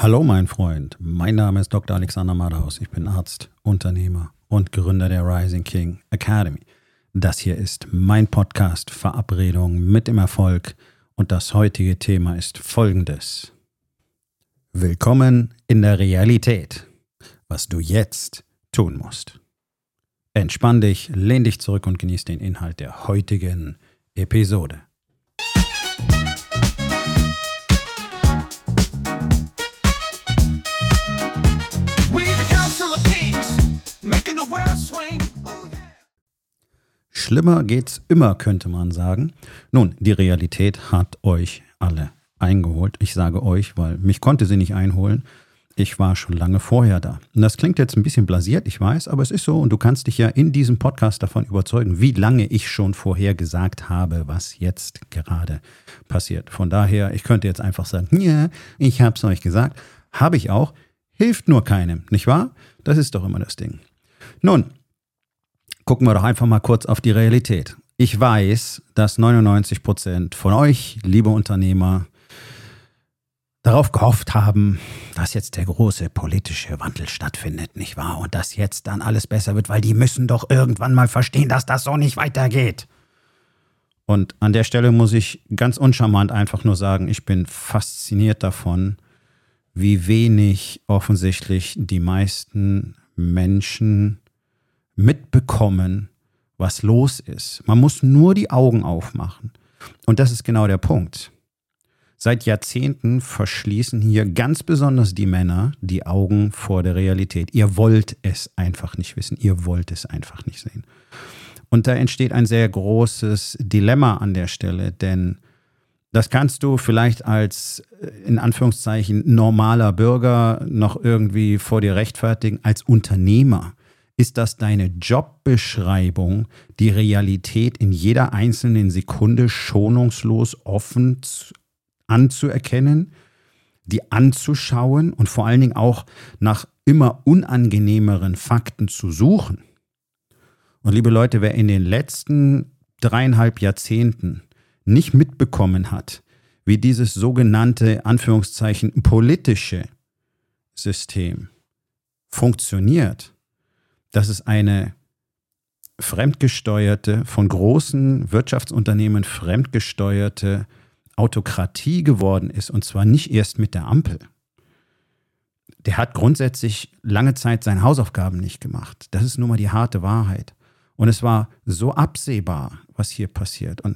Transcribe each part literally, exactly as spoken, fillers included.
Hallo mein Freund, mein Name ist Doktor Alexander Madaus. Ich bin Arzt, Unternehmer und Gründer der Rising King Academy. Das hier ist mein Podcast Verabredung mit dem Erfolg und das heutige Thema ist folgendes. Willkommen in der Realität, was du jetzt tun musst. Entspann dich, lehn dich zurück und genieß den Inhalt der heutigen Episode. Schlimmer geht's immer, könnte man sagen. Nun, die Realität hat euch alle eingeholt. Ich sage euch, weil mich konnte sie nicht einholen. Ich war schon lange vorher da. Und das klingt jetzt ein bisschen blasiert, ich weiß, aber es ist so. Und du kannst dich ja in diesem Podcast davon überzeugen, wie lange ich schon vorher gesagt habe, was jetzt gerade passiert. Von daher, ich könnte jetzt einfach sagen, ja, ich hab's euch gesagt. Habe ich auch. Hilft nur keinem, nicht wahr? Das ist doch immer das Ding. Nun, gucken wir doch einfach mal kurz auf die Realität. Ich weiß, dass neunundneunzig Prozent von euch, liebe Unternehmer, darauf gehofft haben, dass jetzt der große politische Wandel stattfindet, nicht wahr? Und dass jetzt dann alles besser wird, weil die müssen doch irgendwann mal verstehen, dass das so nicht weitergeht. Und an der Stelle muss ich ganz uncharmant einfach nur sagen, ich bin fasziniert davon, wie wenig offensichtlich die meisten Menschen mitbekommen, was los ist. Man muss nur die Augen aufmachen. Und das ist genau der Punkt. Seit Jahrzehnten verschließen hier ganz besonders die Männer die Augen vor der Realität. Ihr wollt es einfach nicht wissen. Ihr wollt es einfach nicht sehen. Und da entsteht ein sehr großes Dilemma an der Stelle, denn das kannst du vielleicht als, in Anführungszeichen, normaler Bürger noch irgendwie vor dir rechtfertigen. Als Unternehmer ist das deine Jobbeschreibung, die Realität in jeder einzelnen Sekunde schonungslos offen anzuerkennen, die anzuschauen und vor allen Dingen auch nach immer unangenehmeren Fakten zu suchen. Und liebe Leute, wer in den letzten dreieinhalb Jahrzehnten nicht mitbekommen hat, wie dieses sogenannte, Anführungszeichen, politische System funktioniert, dass es eine fremdgesteuerte, von großen Wirtschaftsunternehmen fremdgesteuerte Autokratie geworden ist, und zwar nicht erst mit der Ampel. Der hat grundsätzlich lange Zeit seine Hausaufgaben nicht gemacht. Das ist nun mal die harte Wahrheit. Und es war so absehbar, was hier passiert. Und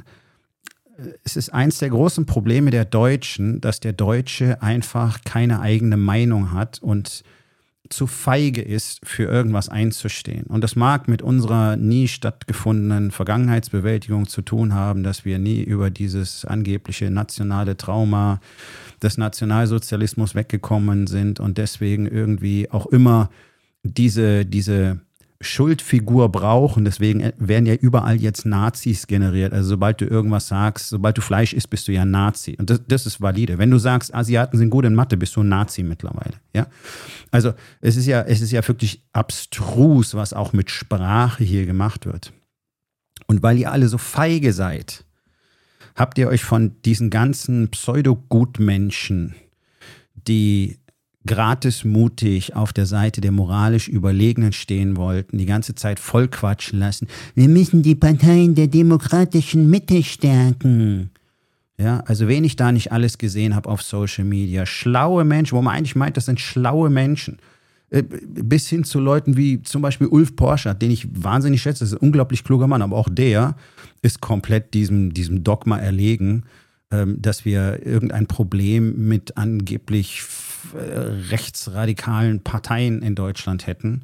es ist eins der großen Probleme der Deutschen, dass der Deutsche einfach keine eigene Meinung hat und zu feige ist, für irgendwas einzustehen. Und das mag mit unserer nie stattgefundenen Vergangenheitsbewältigung zu tun haben, dass wir nie über dieses angebliche nationale Trauma des Nationalsozialismus weggekommen sind und deswegen irgendwie auch immer diese, diese Schuldfigur brauchen. Deswegen werden ja überall jetzt Nazis generiert. Also sobald du irgendwas sagst, sobald du Fleisch isst, bist du ja Nazi. Und das, das ist valide. Wenn du sagst, Asiaten sind gut in Mathe, bist du ein Nazi mittlerweile. Ja? Also es ist ja, es ist ja wirklich abstrus, was auch mit Sprache hier gemacht wird. Und weil ihr alle so feige seid, habt ihr euch von diesen ganzen Pseudogutmenschen, die gratis mutig auf der Seite der moralisch Überlegenen stehen wollten, die ganze Zeit voll quatschen lassen. Wir müssen die Parteien der demokratischen Mitte stärken. Ja, also wen ich da nicht alles gesehen habe auf Social Media. Schlaue Menschen, wo man eigentlich meint, das sind schlaue Menschen. Bis hin zu Leuten wie zum Beispiel Ulf Porschat, den ich wahnsinnig schätze. Das ist ein unglaublich kluger Mann, aber auch der ist komplett diesem, diesem Dogma erlegen, dass wir irgendein Problem mit angeblich rechtsradikalen Parteien in Deutschland hätten.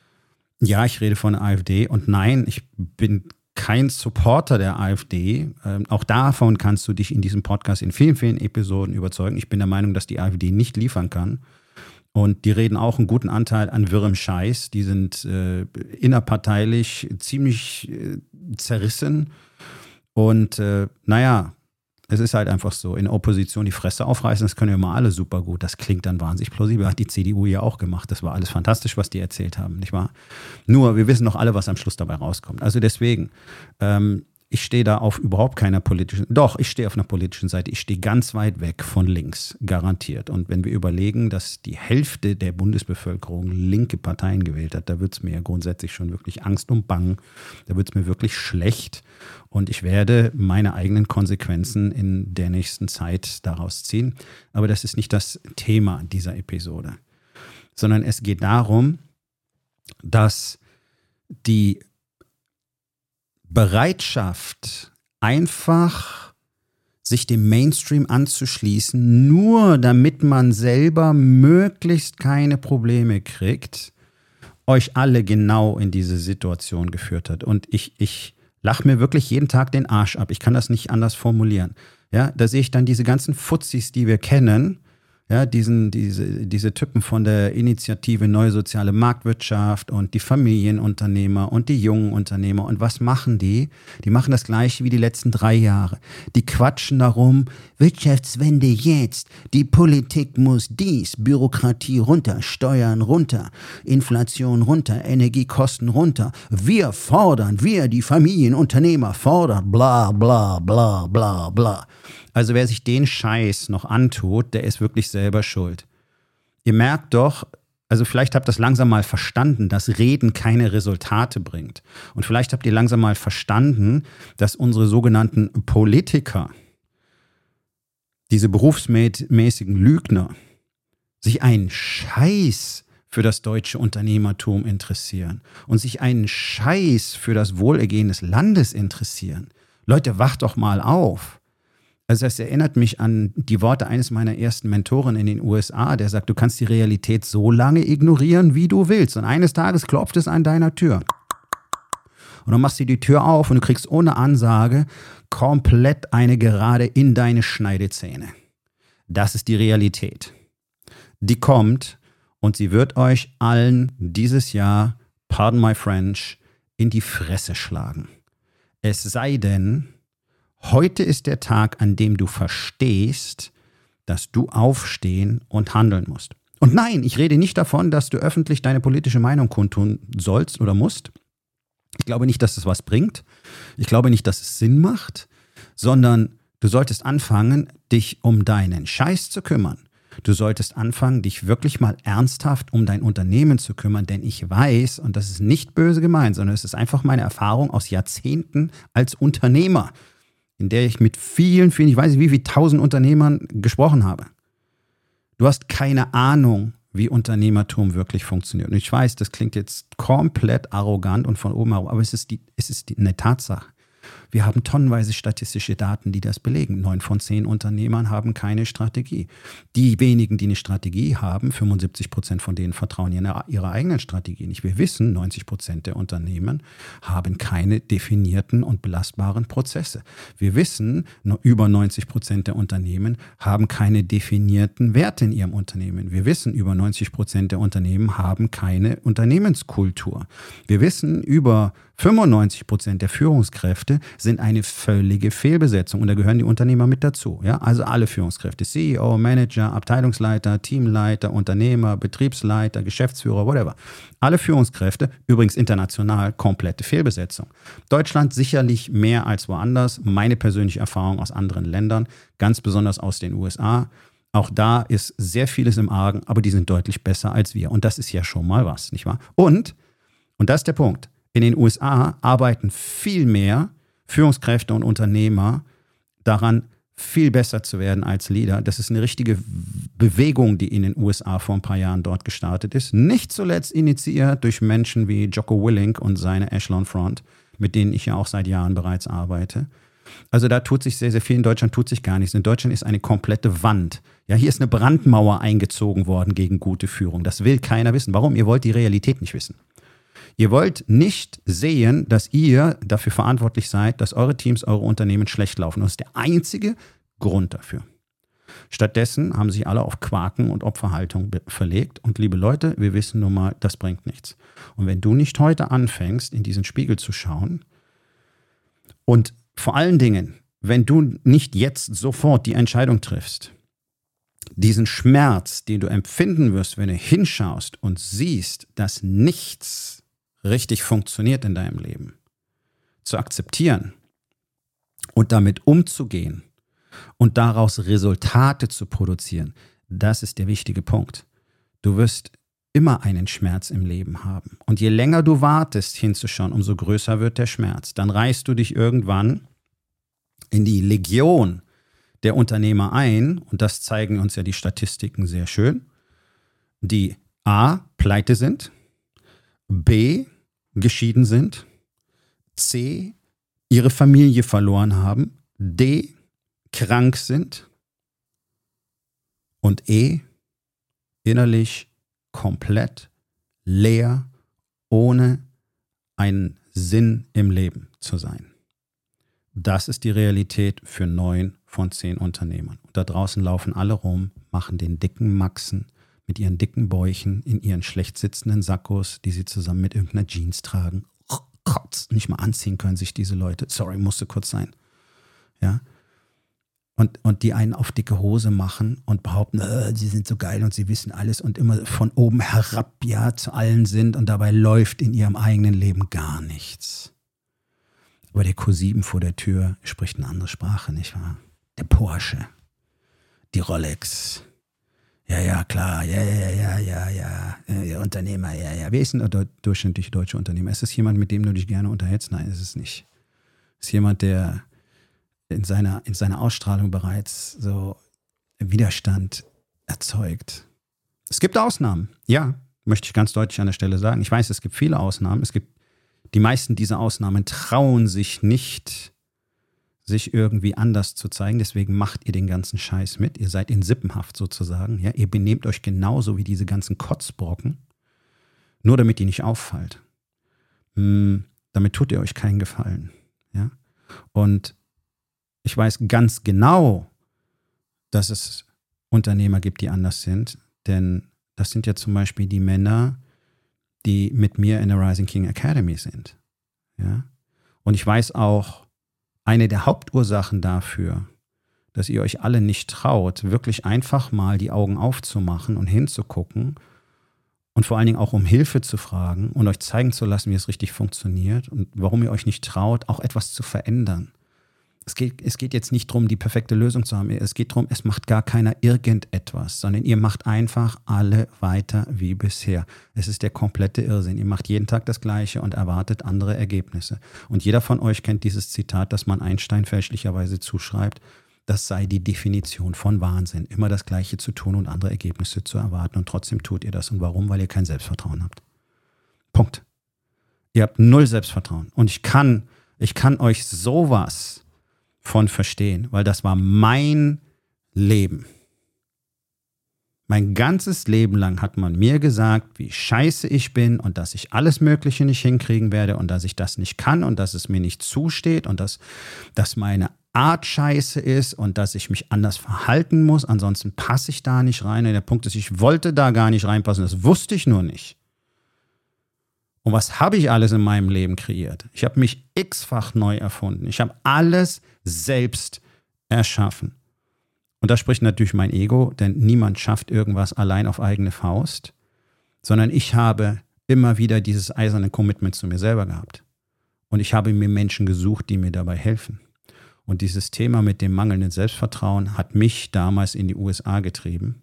Ja, ich rede von der AfD und nein, ich bin kein Supporter der AfD. Ähm, auch davon kannst du dich in diesem Podcast in vielen, vielen Episoden überzeugen. Ich bin der Meinung, dass die AfD nicht liefern kann. Und die reden auch einen guten Anteil an wirrem Scheiß. Die sind äh, innerparteilich ziemlich äh, zerrissen. Und äh, naja, es ist halt einfach so, in der Opposition die Fresse aufreißen, das können wir mal alle super gut. Das klingt dann wahnsinnig plausibel. Hat die C D U ja auch gemacht. Das war alles fantastisch, was die erzählt haben, nicht wahr? Nur, wir wissen doch alle, was am Schluss dabei rauskommt. Also deswegen, ähm, ich stehe da auf überhaupt keiner politischen, doch, ich stehe auf einer politischen Seite, ich stehe ganz weit weg von links, garantiert. Und wenn wir überlegen, dass die Hälfte der Bundesbevölkerung linke Parteien gewählt hat, da wird es mir grundsätzlich schon wirklich Angst und Bangen, da wird es mir wirklich schlecht und ich werde meine eigenen Konsequenzen in der nächsten Zeit daraus ziehen. Aber das ist nicht das Thema dieser Episode, sondern es geht darum, dass die Bereitschaft, einfach sich dem Mainstream anzuschließen, nur damit man selber möglichst keine Probleme kriegt, euch alle genau in diese Situation geführt hat. Und ich, ich lache mir wirklich jeden Tag den Arsch ab. Ich kann das nicht anders formulieren. Ja, da sehe ich dann diese ganzen Fuzzis, die wir kennen, ja, diesen, diese, diese Typen von der Initiative Neue Soziale Marktwirtschaft und die Familienunternehmer und die jungen Unternehmer. Und was machen die? Die machen das Gleiche wie die letzten drei Jahre. Die quatschen darum, Wirtschaftswende jetzt, die Politik muss dies, Bürokratie runter, Steuern runter, Inflation runter, Energiekosten runter. Wir fordern, wir, die Familienunternehmer fordern, bla bla bla bla bla. Also wer sich den Scheiß noch antut, der ist wirklich selber schuld. Ihr merkt doch, also vielleicht habt ihr das langsam mal verstanden, dass Reden keine Resultate bringt. Und vielleicht habt ihr langsam mal verstanden, dass unsere sogenannten Politiker, diese berufsmäßigen Lügner, sich einen Scheiß für das deutsche Unternehmertum interessieren und sich einen Scheiß für das Wohlergehen des Landes interessieren. Leute, wacht doch mal auf. Also das erinnert mich an die Worte eines meiner ersten Mentoren in den U S A, der sagt, du kannst die Realität so lange ignorieren, wie du willst. Und eines Tages klopft es an deiner Tür. Und dann machst du die Tür auf und du kriegst ohne Ansage komplett eine Gerade in deine Schneidezähne. Das ist die Realität. Die kommt und sie wird euch allen dieses Jahr, pardon my French, in die Fresse schlagen. Es sei denn, heute ist der Tag, an dem du verstehst, dass du aufstehen und handeln musst. Und nein, ich rede nicht davon, dass du öffentlich deine politische Meinung kundtun sollst oder musst. Ich glaube nicht, dass es was bringt. Ich glaube nicht, dass es Sinn macht, sondern du solltest anfangen, dich um deinen Scheiß zu kümmern. Du solltest anfangen, dich wirklich mal ernsthaft um dein Unternehmen zu kümmern, denn ich weiß, und das ist nicht böse gemeint, sondern es ist einfach meine Erfahrung aus Jahrzehnten als Unternehmer, in der ich mit vielen, vielen, ich weiß nicht wie viele tausend Unternehmern gesprochen habe. Du hast keine Ahnung, wie Unternehmertum wirklich funktioniert. Und ich weiß, das klingt jetzt komplett arrogant und von oben herab, aber es ist, die, es ist die, eine Tatsache. Wir haben tonnenweise statistische Daten, die das belegen. Neun von zehn Unternehmern haben keine Strategie. Die wenigen, die eine Strategie haben, fünfundsiebzig Prozent von denen vertrauen ihrer, ihrer eigenen Strategie nicht. Wir wissen, neunzig Prozent der Unternehmen haben keine definierten und belastbaren Prozesse. Wir wissen, nur über neunzig Prozent der Unternehmen haben keine definierten Werte in ihrem Unternehmen. Wir wissen, über neunzig Prozent der Unternehmen haben keine Unternehmenskultur. Wir wissen, über fünfundneunzig Prozent der Führungskräfte sind eine völlige Fehlbesetzung und da gehören die Unternehmer mit dazu. Ja? Also alle Führungskräfte, C E O, Manager, Abteilungsleiter, Teamleiter, Unternehmer, Betriebsleiter, Geschäftsführer, whatever. Alle Führungskräfte, übrigens international, komplette Fehlbesetzung. Deutschland sicherlich mehr als woanders. Meine persönliche Erfahrung aus anderen Ländern, ganz besonders aus den U S A. Auch da ist sehr vieles im Argen, aber die sind deutlich besser als wir. Und das ist ja schon mal was, nicht wahr? Und, und das ist der Punkt, in den U S A arbeiten viel mehr Führungskräfte und Unternehmer daran, viel besser zu werden als Leader. Das ist eine richtige Bewegung, die in den U S A vor ein paar Jahren dort gestartet ist. Nicht zuletzt initiiert durch Menschen wie Jocko Willink und seine Echelon Front, mit denen ich ja auch seit Jahren bereits arbeite. Also da tut sich sehr, sehr viel. In Deutschland tut sich gar nichts. In Deutschland ist eine komplette Wand. Ja, hier ist eine Brandmauer eingezogen worden gegen gute Führung. Das will keiner wissen. Warum? Ihr wollt die Realität nicht wissen. Ihr wollt nicht sehen, dass ihr dafür verantwortlich seid, dass eure Teams, eure Unternehmen schlecht laufen. Das ist der einzige Grund dafür. Stattdessen haben sich alle auf Quaken und Opferhaltung verlegt. Und liebe Leute, wir wissen nun mal, das bringt nichts. Und wenn du nicht heute anfängst, in diesen Spiegel zu schauen und vor allen Dingen, wenn du nicht jetzt sofort die Entscheidung triffst, diesen Schmerz, den du empfinden wirst, wenn du hinschaust und siehst, dass nichts richtig funktioniert in deinem Leben, zu akzeptieren, und damit umzugehen und daraus Resultate zu produzieren, das ist der wichtige Punkt. Du wirst immer einen Schmerz im Leben haben. Und je länger du wartest, hinzuschauen, umso größer wird der Schmerz. Dann reißt du dich irgendwann in die Legion der Unternehmer ein, und das zeigen uns ja die Statistiken sehr schön, die A, pleite sind, B, geschieden sind, C, ihre Familie verloren haben, D, krank sind und E, innerlich komplett leer, ohne einen Sinn im Leben zu sein. Das ist die Realität für neun von zehn Unternehmern. Und da draußen laufen alle rum, machen den dicken Maxen mit ihren dicken Bäuchen in ihren schlecht sitzenden Sakkos, die sie zusammen mit irgendeiner Jeans tragen. Kotz, nicht mal anziehen können sich diese Leute. Sorry, musste kurz sein. Ja. Und, und die einen auf dicke Hose machen und behaupten, äh, sie sind so geil und sie wissen alles und immer von oben herab ja zu allen sind, und dabei läuft in ihrem eigenen Leben gar nichts. Aber der Q sieben vor der Tür spricht eine andere Sprache, nicht wahr? Der Porsche, die Rolex. Ja, ja, klar, ja, ja, ja, ja, ja, ja, Unternehmer, ja, ja. Wer ist denn der durchschnittliche deutsche Unternehmer? Ist es jemand, mit dem du dich gerne unterhältst? Nein, ist es nicht. Ist jemand, der in seiner, in seiner Ausstrahlung bereits so Widerstand erzeugt. Es gibt Ausnahmen, ja, möchte ich ganz deutlich an der Stelle sagen. Ich weiß, es gibt viele Ausnahmen. Es gibt die meisten dieser Ausnahmen trauen sich nicht, sich irgendwie anders zu zeigen. Deswegen macht ihr den ganzen Scheiß mit. Ihr seid in Sippenhaft sozusagen. Ja? Ihr benehmt euch genauso wie diese ganzen Kotzbrocken, nur damit ihr nicht auffallt. Hm, damit tut ihr euch keinen Gefallen. Ja? Und ich weiß ganz genau, dass es Unternehmer gibt, die anders sind. Denn das sind ja zum Beispiel die Männer, die mit mir in der Rising King Academy sind. Ja? Und ich weiß auch, eine der Hauptursachen dafür, dass ihr euch alle nicht traut, wirklich einfach mal die Augen aufzumachen und hinzugucken und vor allen Dingen auch um Hilfe zu fragen und euch zeigen zu lassen, wie es richtig funktioniert und warum ihr euch nicht traut, auch etwas zu verändern. Es geht, es geht jetzt nicht darum, die perfekte Lösung zu haben. Es geht darum, es macht gar keiner irgendetwas, sondern ihr macht einfach alle weiter wie bisher. Es ist der komplette Irrsinn. Ihr macht jeden Tag das Gleiche und erwartet andere Ergebnisse. Und jeder von euch kennt dieses Zitat, das man Einstein fälschlicherweise zuschreibt. Das sei die Definition von Wahnsinn. Immer das Gleiche zu tun und andere Ergebnisse zu erwarten. Und trotzdem tut ihr das. Und warum? Weil ihr kein Selbstvertrauen habt. Punkt. Ihr habt null Selbstvertrauen. Und ich kann, ich kann euch sowas von verstehen, weil das war mein Leben. Mein ganzes Leben lang hat man mir gesagt, wie scheiße ich bin und dass ich alles Mögliche nicht hinkriegen werde und dass ich das nicht kann und dass es mir nicht zusteht und dass, dass meine Art scheiße ist und dass ich mich anders verhalten muss, ansonsten passe ich da nicht rein. Und der Punkt ist, ich wollte da gar nicht reinpassen, das wusste ich nur nicht. Und was habe ich alles in meinem Leben kreiert? Ich habe mich x-fach neu erfunden. Ich habe alles selbst erschaffen. Und da spricht natürlich mein Ego, denn niemand schafft irgendwas allein auf eigene Faust, sondern ich habe immer wieder dieses eiserne Commitment zu mir selber gehabt. Und ich habe mir Menschen gesucht, die mir dabei helfen. Und dieses Thema mit dem mangelnden Selbstvertrauen hat mich damals in die U S A getrieben,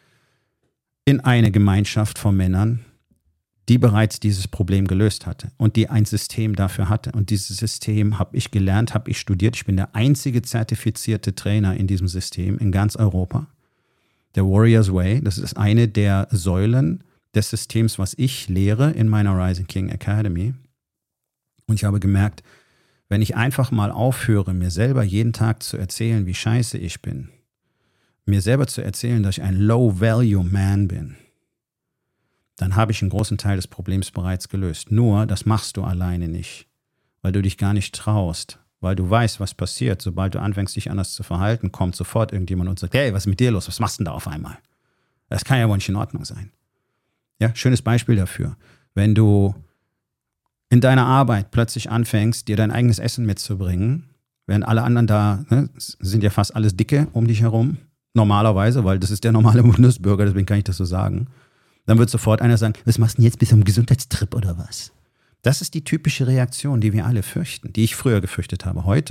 in eine Gemeinschaft von Männern, die bereits dieses Problem gelöst hatte und die ein System dafür hatte. Und dieses System habe ich gelernt, habe ich studiert. Ich bin der einzige zertifizierte Trainer in diesem System in ganz Europa. Der Warrior's Way, das ist eine der Säulen des Systems, was ich lehre in meiner Rising King Academy. Und ich habe gemerkt, wenn ich einfach mal aufhöre, mir selber jeden Tag zu erzählen, wie scheiße ich bin, mir selber zu erzählen, dass ich ein Low-Value-Man bin, dann habe ich einen großen Teil des Problems bereits gelöst. Nur, das machst du alleine nicht, weil du dich gar nicht traust, weil du weißt, was passiert. Sobald du anfängst, dich anders zu verhalten, kommt sofort irgendjemand und sagt, hey, was ist mit dir los? Was machst du denn da auf einmal? Das kann ja wohl nicht in Ordnung sein. Ja, schönes Beispiel dafür. Wenn du in deiner Arbeit plötzlich anfängst, dir dein eigenes Essen mitzubringen, während alle anderen da, ne, sind ja fast alles Dicke um dich herum, normalerweise, weil das ist der normale Bundesbürger, deswegen kann ich das so sagen. Dann wird sofort einer sagen, was machst du denn jetzt, bist du am Gesundheitstrip oder was? Das ist die typische Reaktion, die wir alle fürchten, die ich früher gefürchtet habe. Heute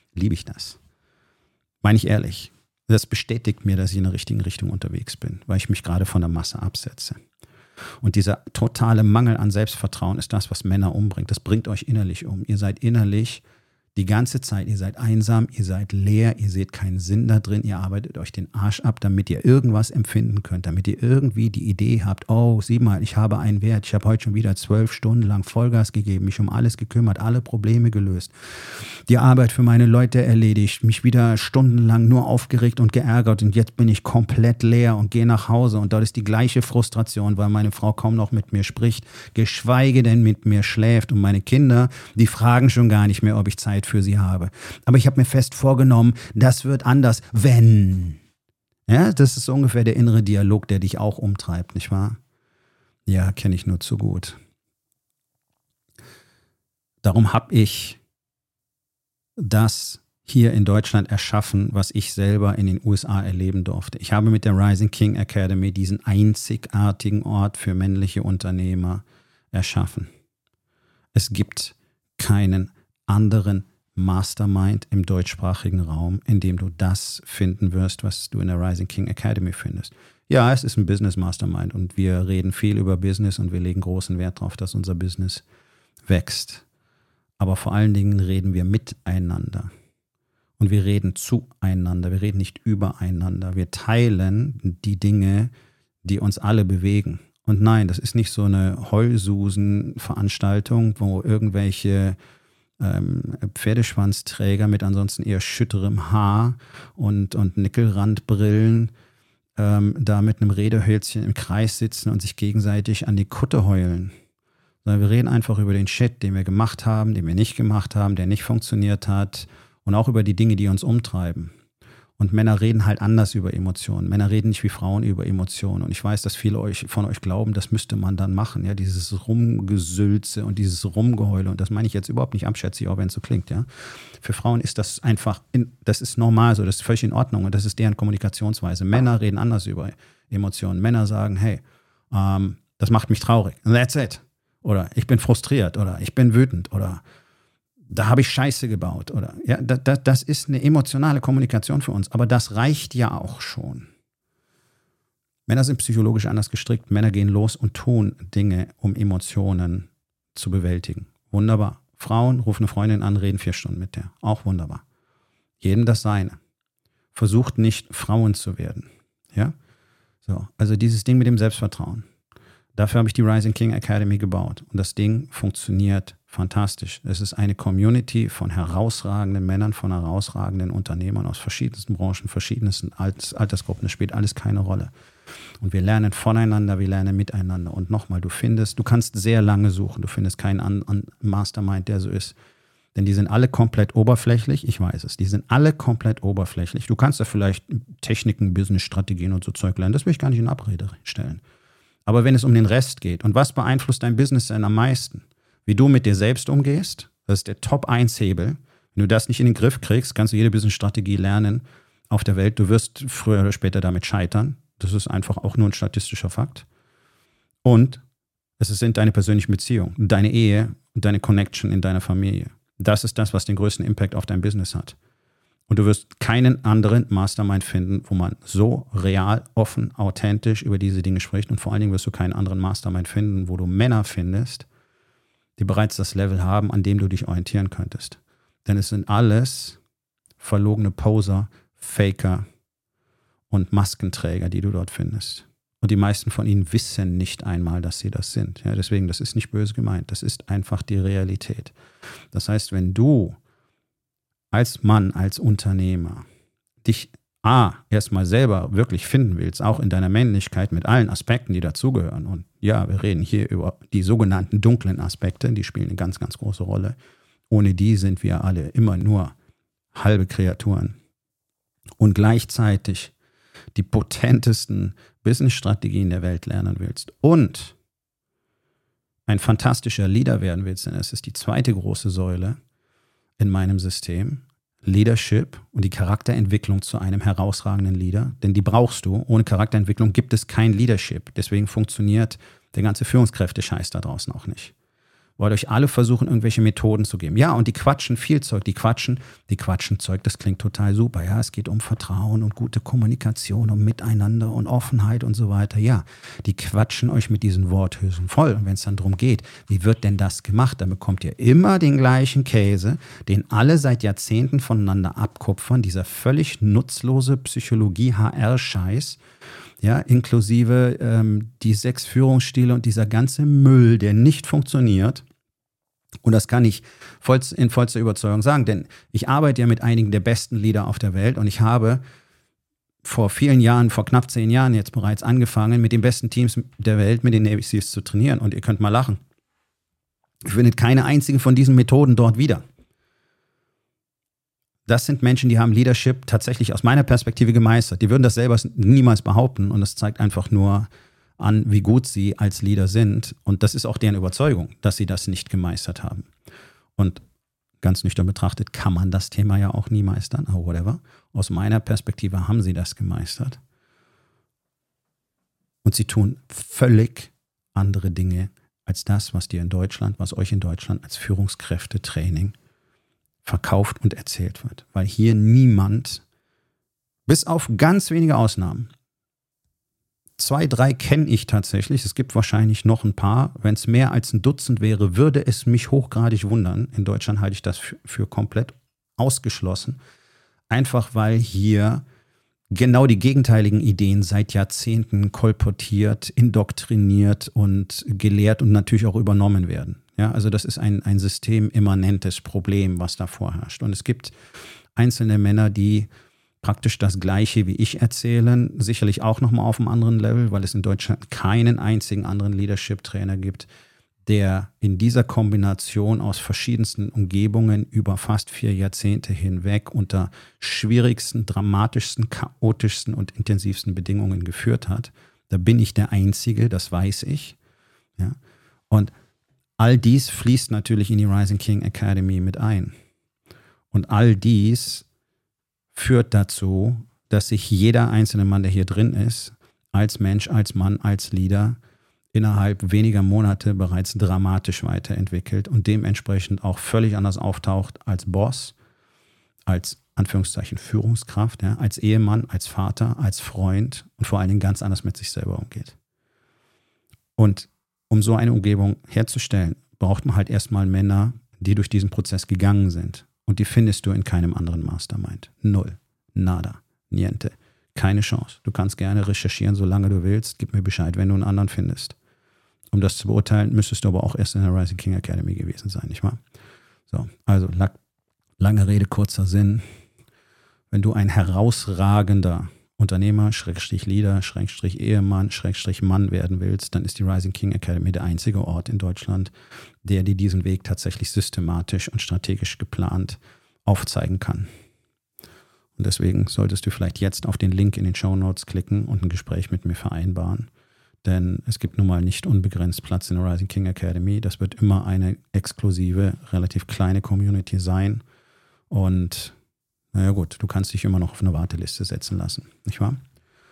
liebe ich das. Meine ich ehrlich. Das bestätigt mir, dass ich in der richtigen Richtung unterwegs bin, weil ich mich gerade von der Masse absetze. Und dieser totale Mangel an Selbstvertrauen ist das, was Männer umbringt. Das bringt euch innerlich um. Ihr seid innerlich die ganze Zeit, ihr seid einsam, ihr seid leer, ihr seht keinen Sinn da drin, ihr arbeitet euch den Arsch ab, damit ihr irgendwas empfinden könnt, damit ihr irgendwie die Idee habt, oh, sieh mal, ich habe einen Wert, ich habe heute schon wieder zwölf Stunden lang Vollgas gegeben, mich um alles gekümmert, alle Probleme gelöst, die Arbeit für meine Leute erledigt, mich wieder stundenlang nur aufgeregt und geärgert und jetzt bin ich komplett leer und gehe nach Hause und dort ist die gleiche Frustration, weil meine Frau kaum noch mit mir spricht, geschweige denn mit mir schläft und meine Kinder, die fragen schon gar nicht mehr, ob ich Zeit für sie habe. Aber ich habe mir fest vorgenommen, das wird anders, wenn. Ja, das ist so ungefähr der innere Dialog, der dich auch umtreibt, nicht wahr? Ja, kenne ich nur zu gut. Darum habe ich das hier in Deutschland erschaffen, was ich selber in den U S A erleben durfte. Ich habe mit der Rising King Academy diesen einzigartigen Ort für männliche Unternehmer erschaffen. Es gibt keinen anderen Mastermind im deutschsprachigen Raum, in dem du das finden wirst, was du in der Rising King Academy findest. Ja, es ist ein Business Mastermind und wir reden viel über Business und wir legen großen Wert darauf, dass unser Business wächst. Aber vor allen Dingen reden wir miteinander und wir reden zueinander, wir reden nicht übereinander. Wir teilen die Dinge, die uns alle bewegen. Und nein, das ist nicht so eine Heulsusen-Veranstaltung, wo irgendwelche Pferdeschwanzträger mit ansonsten eher schütterem Haar und, und Nickelrandbrillen ähm, da mit einem Redehölzchen im Kreis sitzen und sich gegenseitig an die Kutte heulen. Sondern wir reden einfach über den Shit, den wir gemacht haben, den wir nicht gemacht haben, der nicht funktioniert hat und auch über die Dinge, die uns umtreiben. Und Männer reden halt anders über Emotionen. Männer reden nicht wie Frauen über Emotionen. Und ich weiß, dass viele euch, von euch glauben, das müsste man dann machen. Ja, dieses Rumgesülze und dieses Rumgeheule. Und das meine ich jetzt überhaupt nicht abschätzig, auch wenn es so klingt. Ja, für Frauen ist das einfach, in, das ist normal so, das ist völlig in Ordnung. Und das ist deren Kommunikationsweise. Männer reden anders über Emotionen. Männer sagen, hey, ähm, das macht mich traurig. That's it. Oder ich bin frustriert. Oder ich bin wütend. Oder da habe ich Scheiße gebaut. Oder ja, da, da, das ist eine emotionale Kommunikation für uns. Aber das reicht ja auch schon. Männer sind psychologisch anders gestrickt. Männer gehen los und tun Dinge, um Emotionen zu bewältigen. Wunderbar. Frauen rufen eine Freundin an, reden vier Stunden mit der. Auch wunderbar. Jedem das Seine. Versucht nicht, Frauen zu werden. Ja? So, also dieses Ding mit dem Selbstvertrauen. Dafür habe ich die Rising King Academy gebaut. Und das Ding funktioniert fantastisch. Es ist eine Community von herausragenden Männern, von herausragenden Unternehmern aus verschiedensten Branchen, verschiedensten Altersgruppen. Das spielt alles keine Rolle. Und wir lernen voneinander, wir lernen miteinander. Und nochmal, du findest, du kannst sehr lange suchen. Du findest keinen an, an Mastermind, der so ist. Denn die sind alle komplett oberflächlich. Ich weiß es. Die sind alle komplett oberflächlich. Du kannst da vielleicht Techniken, Business-Strategien und so Zeug lernen. Das will ich gar nicht in Abrede stellen. Aber wenn es um den Rest geht und was beeinflusst dein Business denn am meisten? Wie du mit dir selbst umgehst, das ist der Top eins Hebel. Wenn du das nicht in den Griff kriegst, kannst du jede Business-Strategie lernen auf der Welt. Du wirst früher oder später damit scheitern. Das ist einfach auch nur ein statistischer Fakt. Und es sind deine persönlichen Beziehungen, deine Ehe und deine Connection in deiner Familie. Das ist das, was den größten Impact auf dein Business hat. Und du wirst keinen anderen Mastermind finden, wo man so real, offen, authentisch über diese Dinge spricht. Und vor allen Dingen wirst du keinen anderen Mastermind finden, wo du Männer findest, die bereits das Level haben, an dem du dich orientieren könntest. Denn es sind alles verlogene Poser, Faker und Maskenträger, die du dort findest. Und die meisten von ihnen wissen nicht einmal, dass sie das sind. Ja, deswegen, das ist nicht böse gemeint. Das ist einfach die Realität. Das heißt, wenn du als Mann, als Unternehmer dich A, erstmal selber wirklich finden willst, auch in deiner Männlichkeit mit allen Aspekten, die dazugehören. Und ja, wir reden hier über die sogenannten dunklen Aspekte, die spielen eine ganz, ganz große Rolle. Ohne die sind wir alle immer nur halbe Kreaturen. Und gleichzeitig die potentesten Business-Strategien der Welt lernen willst und ein fantastischer Leader werden willst, denn es ist die zweite große Säule in meinem System, Leadership und die Charakterentwicklung zu einem herausragenden Leader, denn die brauchst du. Ohne Charakterentwicklung gibt es kein Leadership. Deswegen funktioniert der ganze Führungskräfte-Scheiß da draußen auch nicht. weil euch alle versuchen, irgendwelche Methoden zu geben. Ja, und die quatschen viel Zeug, die quatschen, die quatschen Zeug, das klingt total super. Ja, es geht um Vertrauen und gute Kommunikation, um Miteinander und Offenheit und so weiter. Ja, die quatschen euch mit diesen Worthülsen voll. Und wenn es dann darum geht, wie wird denn das gemacht, dann bekommt ihr immer den gleichen Käse, den alle seit Jahrzehnten voneinander abkupfern, dieser völlig nutzlose Psychologie-H R-Scheiß, ja, inklusive ähm, die sechs Führungsstile und dieser ganze Müll, der nicht funktioniert. Und das kann ich voll, in vollster Überzeugung sagen, denn ich arbeite ja mit einigen der besten Leader auf der Welt und ich habe vor vielen Jahren, vor knapp zehn Jahren jetzt bereits angefangen, mit den besten Teams der Welt, mit den Navy Seals zu trainieren. Und ihr könnt mal lachen. Ihr findet keine einzige von diesen Methoden dort wieder. Das sind Menschen, die haben Leadership tatsächlich aus meiner Perspektive gemeistert. Die würden das selber niemals behaupten und das zeigt einfach nur an, wie gut sie als Leader sind. Und das ist auch deren Überzeugung, dass sie das nicht gemeistert haben. Und ganz nüchtern betrachtet kann man das Thema ja auch nie meistern, aber whatever. Aus meiner Perspektive haben sie das gemeistert. Und sie tun völlig andere Dinge als das, was dir in Deutschland, was euch in Deutschland als Führungskräftetraining verkauft und erzählt wird. Weil hier niemand, bis auf ganz wenige Ausnahmen, zwei, drei kenne ich tatsächlich, es gibt wahrscheinlich noch ein paar, wenn es mehr als ein Dutzend wäre, würde es mich hochgradig wundern. In Deutschland halte ich das für, für komplett ausgeschlossen. Einfach weil hier genau die gegenteiligen Ideen seit Jahrzehnten kolportiert, indoktriniert und gelehrt und natürlich auch übernommen werden. Ja, also das ist ein, ein systemimmanentes Problem, was da vorherrscht. Und es gibt einzelne Männer, die praktisch das Gleiche wie ich erzählen, sicherlich auch nochmal auf einem anderen Level, weil es in Deutschland keinen einzigen anderen Leadership-Trainer gibt, der in dieser Kombination aus verschiedensten Umgebungen über fast vier Jahrzehnte hinweg unter schwierigsten, dramatischsten, chaotischsten und intensivsten Bedingungen geführt hat. Da bin ich der Einzige, das weiß ich. Ja. Und all dies fließt natürlich in die Rising King Academy mit ein. Und all dies führt dazu, dass sich jeder einzelne Mann, der hier drin ist, als Mensch, als Mann, als Leader, innerhalb weniger Monate bereits dramatisch weiterentwickelt und dementsprechend auch völlig anders auftaucht als Boss, als Anführungszeichen Führungskraft, ja, als Ehemann, als Vater, als Freund und vor allen Dingen ganz anders mit sich selber umgeht. Und um so eine Umgebung herzustellen, braucht man halt erstmal Männer, die durch diesen Prozess gegangen sind. Und die findest du in keinem anderen Mastermind. Null. Nada. Niente. Keine Chance. Du kannst gerne recherchieren, solange du willst. Gib mir Bescheid, wenn du einen anderen findest. Um das zu beurteilen, müsstest du aber auch erst in der Rising King Academy gewesen sein, nicht wahr? So, also lange Rede, kurzer Sinn. Wenn du ein herausragender Unternehmer, Schrägstrich Leader, Schrägstrich Ehemann, Schrägstrich Mann werden willst, dann ist die Rising King Academy der einzige Ort in Deutschland, der dir diesen Weg tatsächlich systematisch und strategisch geplant aufzeigen kann. Und deswegen solltest du vielleicht jetzt auf den Link in den Shownotes klicken und ein Gespräch mit mir vereinbaren. Denn es gibt nun mal nicht unbegrenzt Platz in der Rising King Academy. Das wird immer eine exklusive, relativ kleine Community sein. Und naja gut, du kannst dich immer noch auf eine Warteliste setzen lassen, nicht wahr?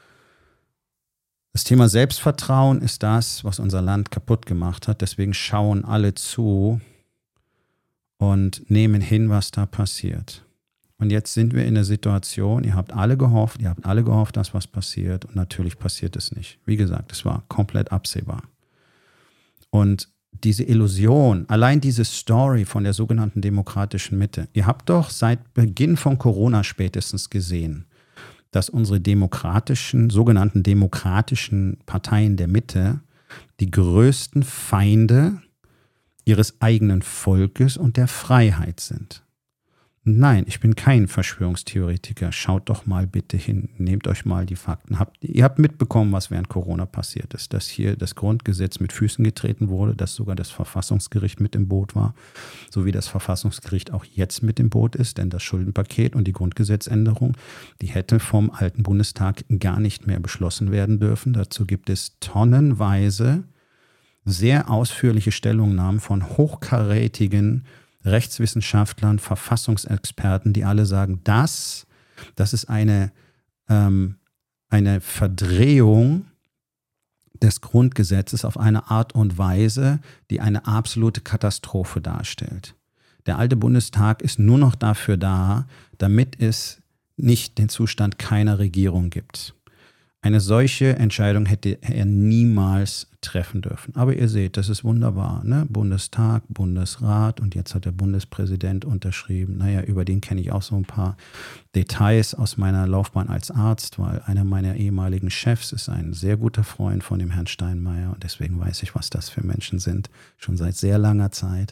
Das Thema Selbstvertrauen ist das, was unser Land kaputt gemacht hat. Deswegen schauen alle zu und nehmen hin, was da passiert. Und jetzt sind wir in der Situation, ihr habt alle gehofft, ihr habt alle gehofft, dass was passiert und natürlich passiert es nicht. Wie gesagt, es war komplett absehbar. Und diese Illusion, allein diese Story von der sogenannten demokratischen Mitte, ihr habt doch seit Beginn von Corona spätestens gesehen, dass unsere demokratischen, sogenannten demokratischen Parteien der Mitte die größten Feinde ihres eigenen Volkes und der Freiheit sind. Nein, ich bin kein Verschwörungstheoretiker. Schaut doch mal bitte hin, nehmt euch mal die Fakten. Habt, ihr habt mitbekommen, was während Corona passiert ist, dass hier das Grundgesetz mit Füßen getreten wurde, dass sogar das Verfassungsgericht mit im Boot war, so wie das Verfassungsgericht auch jetzt mit im Boot ist, denn das Schuldenpaket und die Grundgesetzänderung, die hätte vom alten Bundestag gar nicht mehr beschlossen werden dürfen. Dazu gibt es tonnenweise sehr ausführliche Stellungnahmen von hochkarätigen Rechtswissenschaftlern, Verfassungsexperten, die alle sagen, das, das ist eine, ähm, eine Verdrehung des Grundgesetzes auf eine Art und Weise, die eine absolute Katastrophe darstellt. Der alte Bundestag ist nur noch dafür da, damit es nicht den Zustand keiner Regierung gibt. Eine solche Entscheidung hätte er niemals treffen dürfen. Aber ihr seht, das ist wunderbar. Ne? Bundestag, Bundesrat und jetzt hat der Bundespräsident unterschrieben. Naja, über den kenne ich auch so ein paar Details aus meiner Laufbahn als Arzt, weil einer meiner ehemaligen Chefs ist ein sehr guter Freund von dem Herrn Steinmeier und deswegen weiß ich, was das für Menschen sind, schon seit sehr langer Zeit.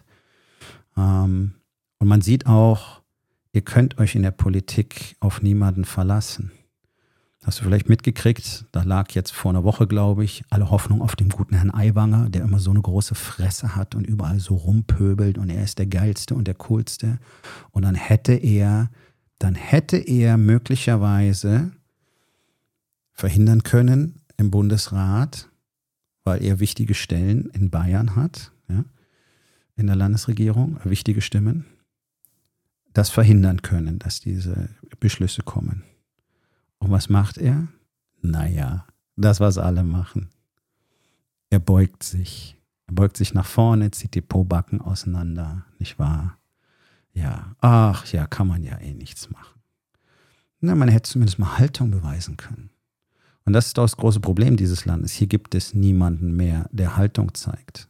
Ähm, und man sieht auch, ihr könnt euch in der Politik auf niemanden verlassen. Hast du vielleicht mitgekriegt, da lag jetzt vor einer Woche, glaube ich, alle Hoffnung auf den guten Herrn Aiwanger, der immer so eine große Fresse hat und überall so rumpöbelt und er ist der Geilste und der Coolste. Und dann hätte er, dann hätte er möglicherweise verhindern können im Bundesrat, weil er wichtige Stellen in Bayern hat, ja, in der Landesregierung, wichtige Stimmen, das verhindern können, dass diese Beschlüsse kommen. Und was macht er? Naja, das, was alle machen. Er beugt sich. Er beugt sich nach vorne, zieht die Pobacken auseinander, nicht wahr? Ja, ach ja, kann man ja eh nichts machen. Na, man hätte zumindest mal Haltung beweisen können. Und das ist auch das große Problem dieses Landes. Hier gibt es niemanden mehr, der Haltung zeigt.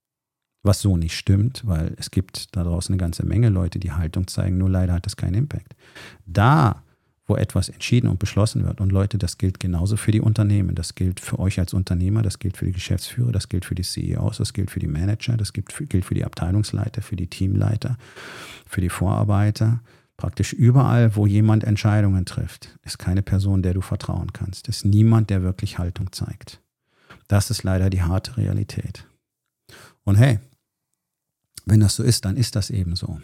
Was so nicht stimmt, weil es gibt da draußen eine ganze Menge Leute, die Haltung zeigen, nur leider hat das keinen Impact. Da, wo etwas entschieden und beschlossen wird. Und Leute, das gilt genauso für die Unternehmen. Das gilt für euch als Unternehmer, das gilt für die Geschäftsführer, das gilt für die C E Os, das gilt für die Manager, das gilt für, gilt für die Abteilungsleiter, für die Teamleiter, für die Vorarbeiter. Praktisch überall, wo jemand Entscheidungen trifft, ist keine Person, der du vertrauen kannst. Ist niemand, der wirklich Haltung zeigt. Das ist leider die harte Realität. Und hey, wenn das so ist, dann ist das eben so.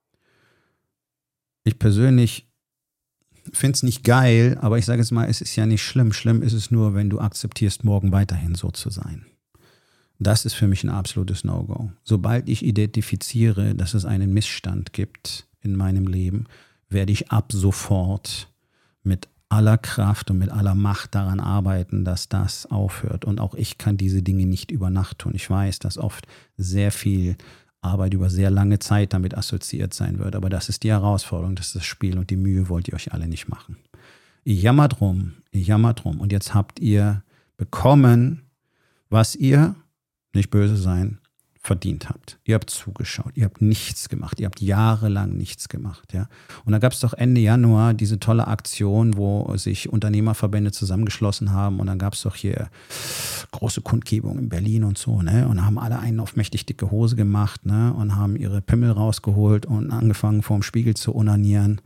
Ich persönlich finde es nicht geil, aber ich sage jetzt mal, es ist ja nicht schlimm. Schlimm ist es nur, wenn du akzeptierst, morgen weiterhin so zu sein. Das ist für mich ein absolutes No-Go. Sobald ich identifiziere, dass es einen Missstand gibt in meinem Leben, werde ich ab sofort mit aller Kraft und mit aller Macht daran arbeiten, dass das aufhört. Und auch ich kann diese Dinge nicht über Nacht tun. Ich weiß, dass oft sehr viel Arbeit über sehr lange Zeit damit assoziiert sein wird. Aber das ist die Herausforderung, das ist das Spiel und die Mühe wollt ihr euch alle nicht machen. Ihr jammert rum, ihr jammert rum und jetzt habt ihr bekommen, was ihr, nicht böse sein, verdient habt. Ihr habt zugeschaut, ihr habt nichts gemacht, ihr habt jahrelang nichts gemacht. Ja? Und da gab es doch Ende Januar diese tolle Aktion, wo sich Unternehmerverbände zusammengeschlossen haben und dann gab es doch hier große Kundgebung in Berlin und so, ne? Und haben alle einen auf mächtig dicke Hose gemacht, ne? Und haben ihre Pimmel rausgeholt und angefangen vorm Spiegel zu onanieren.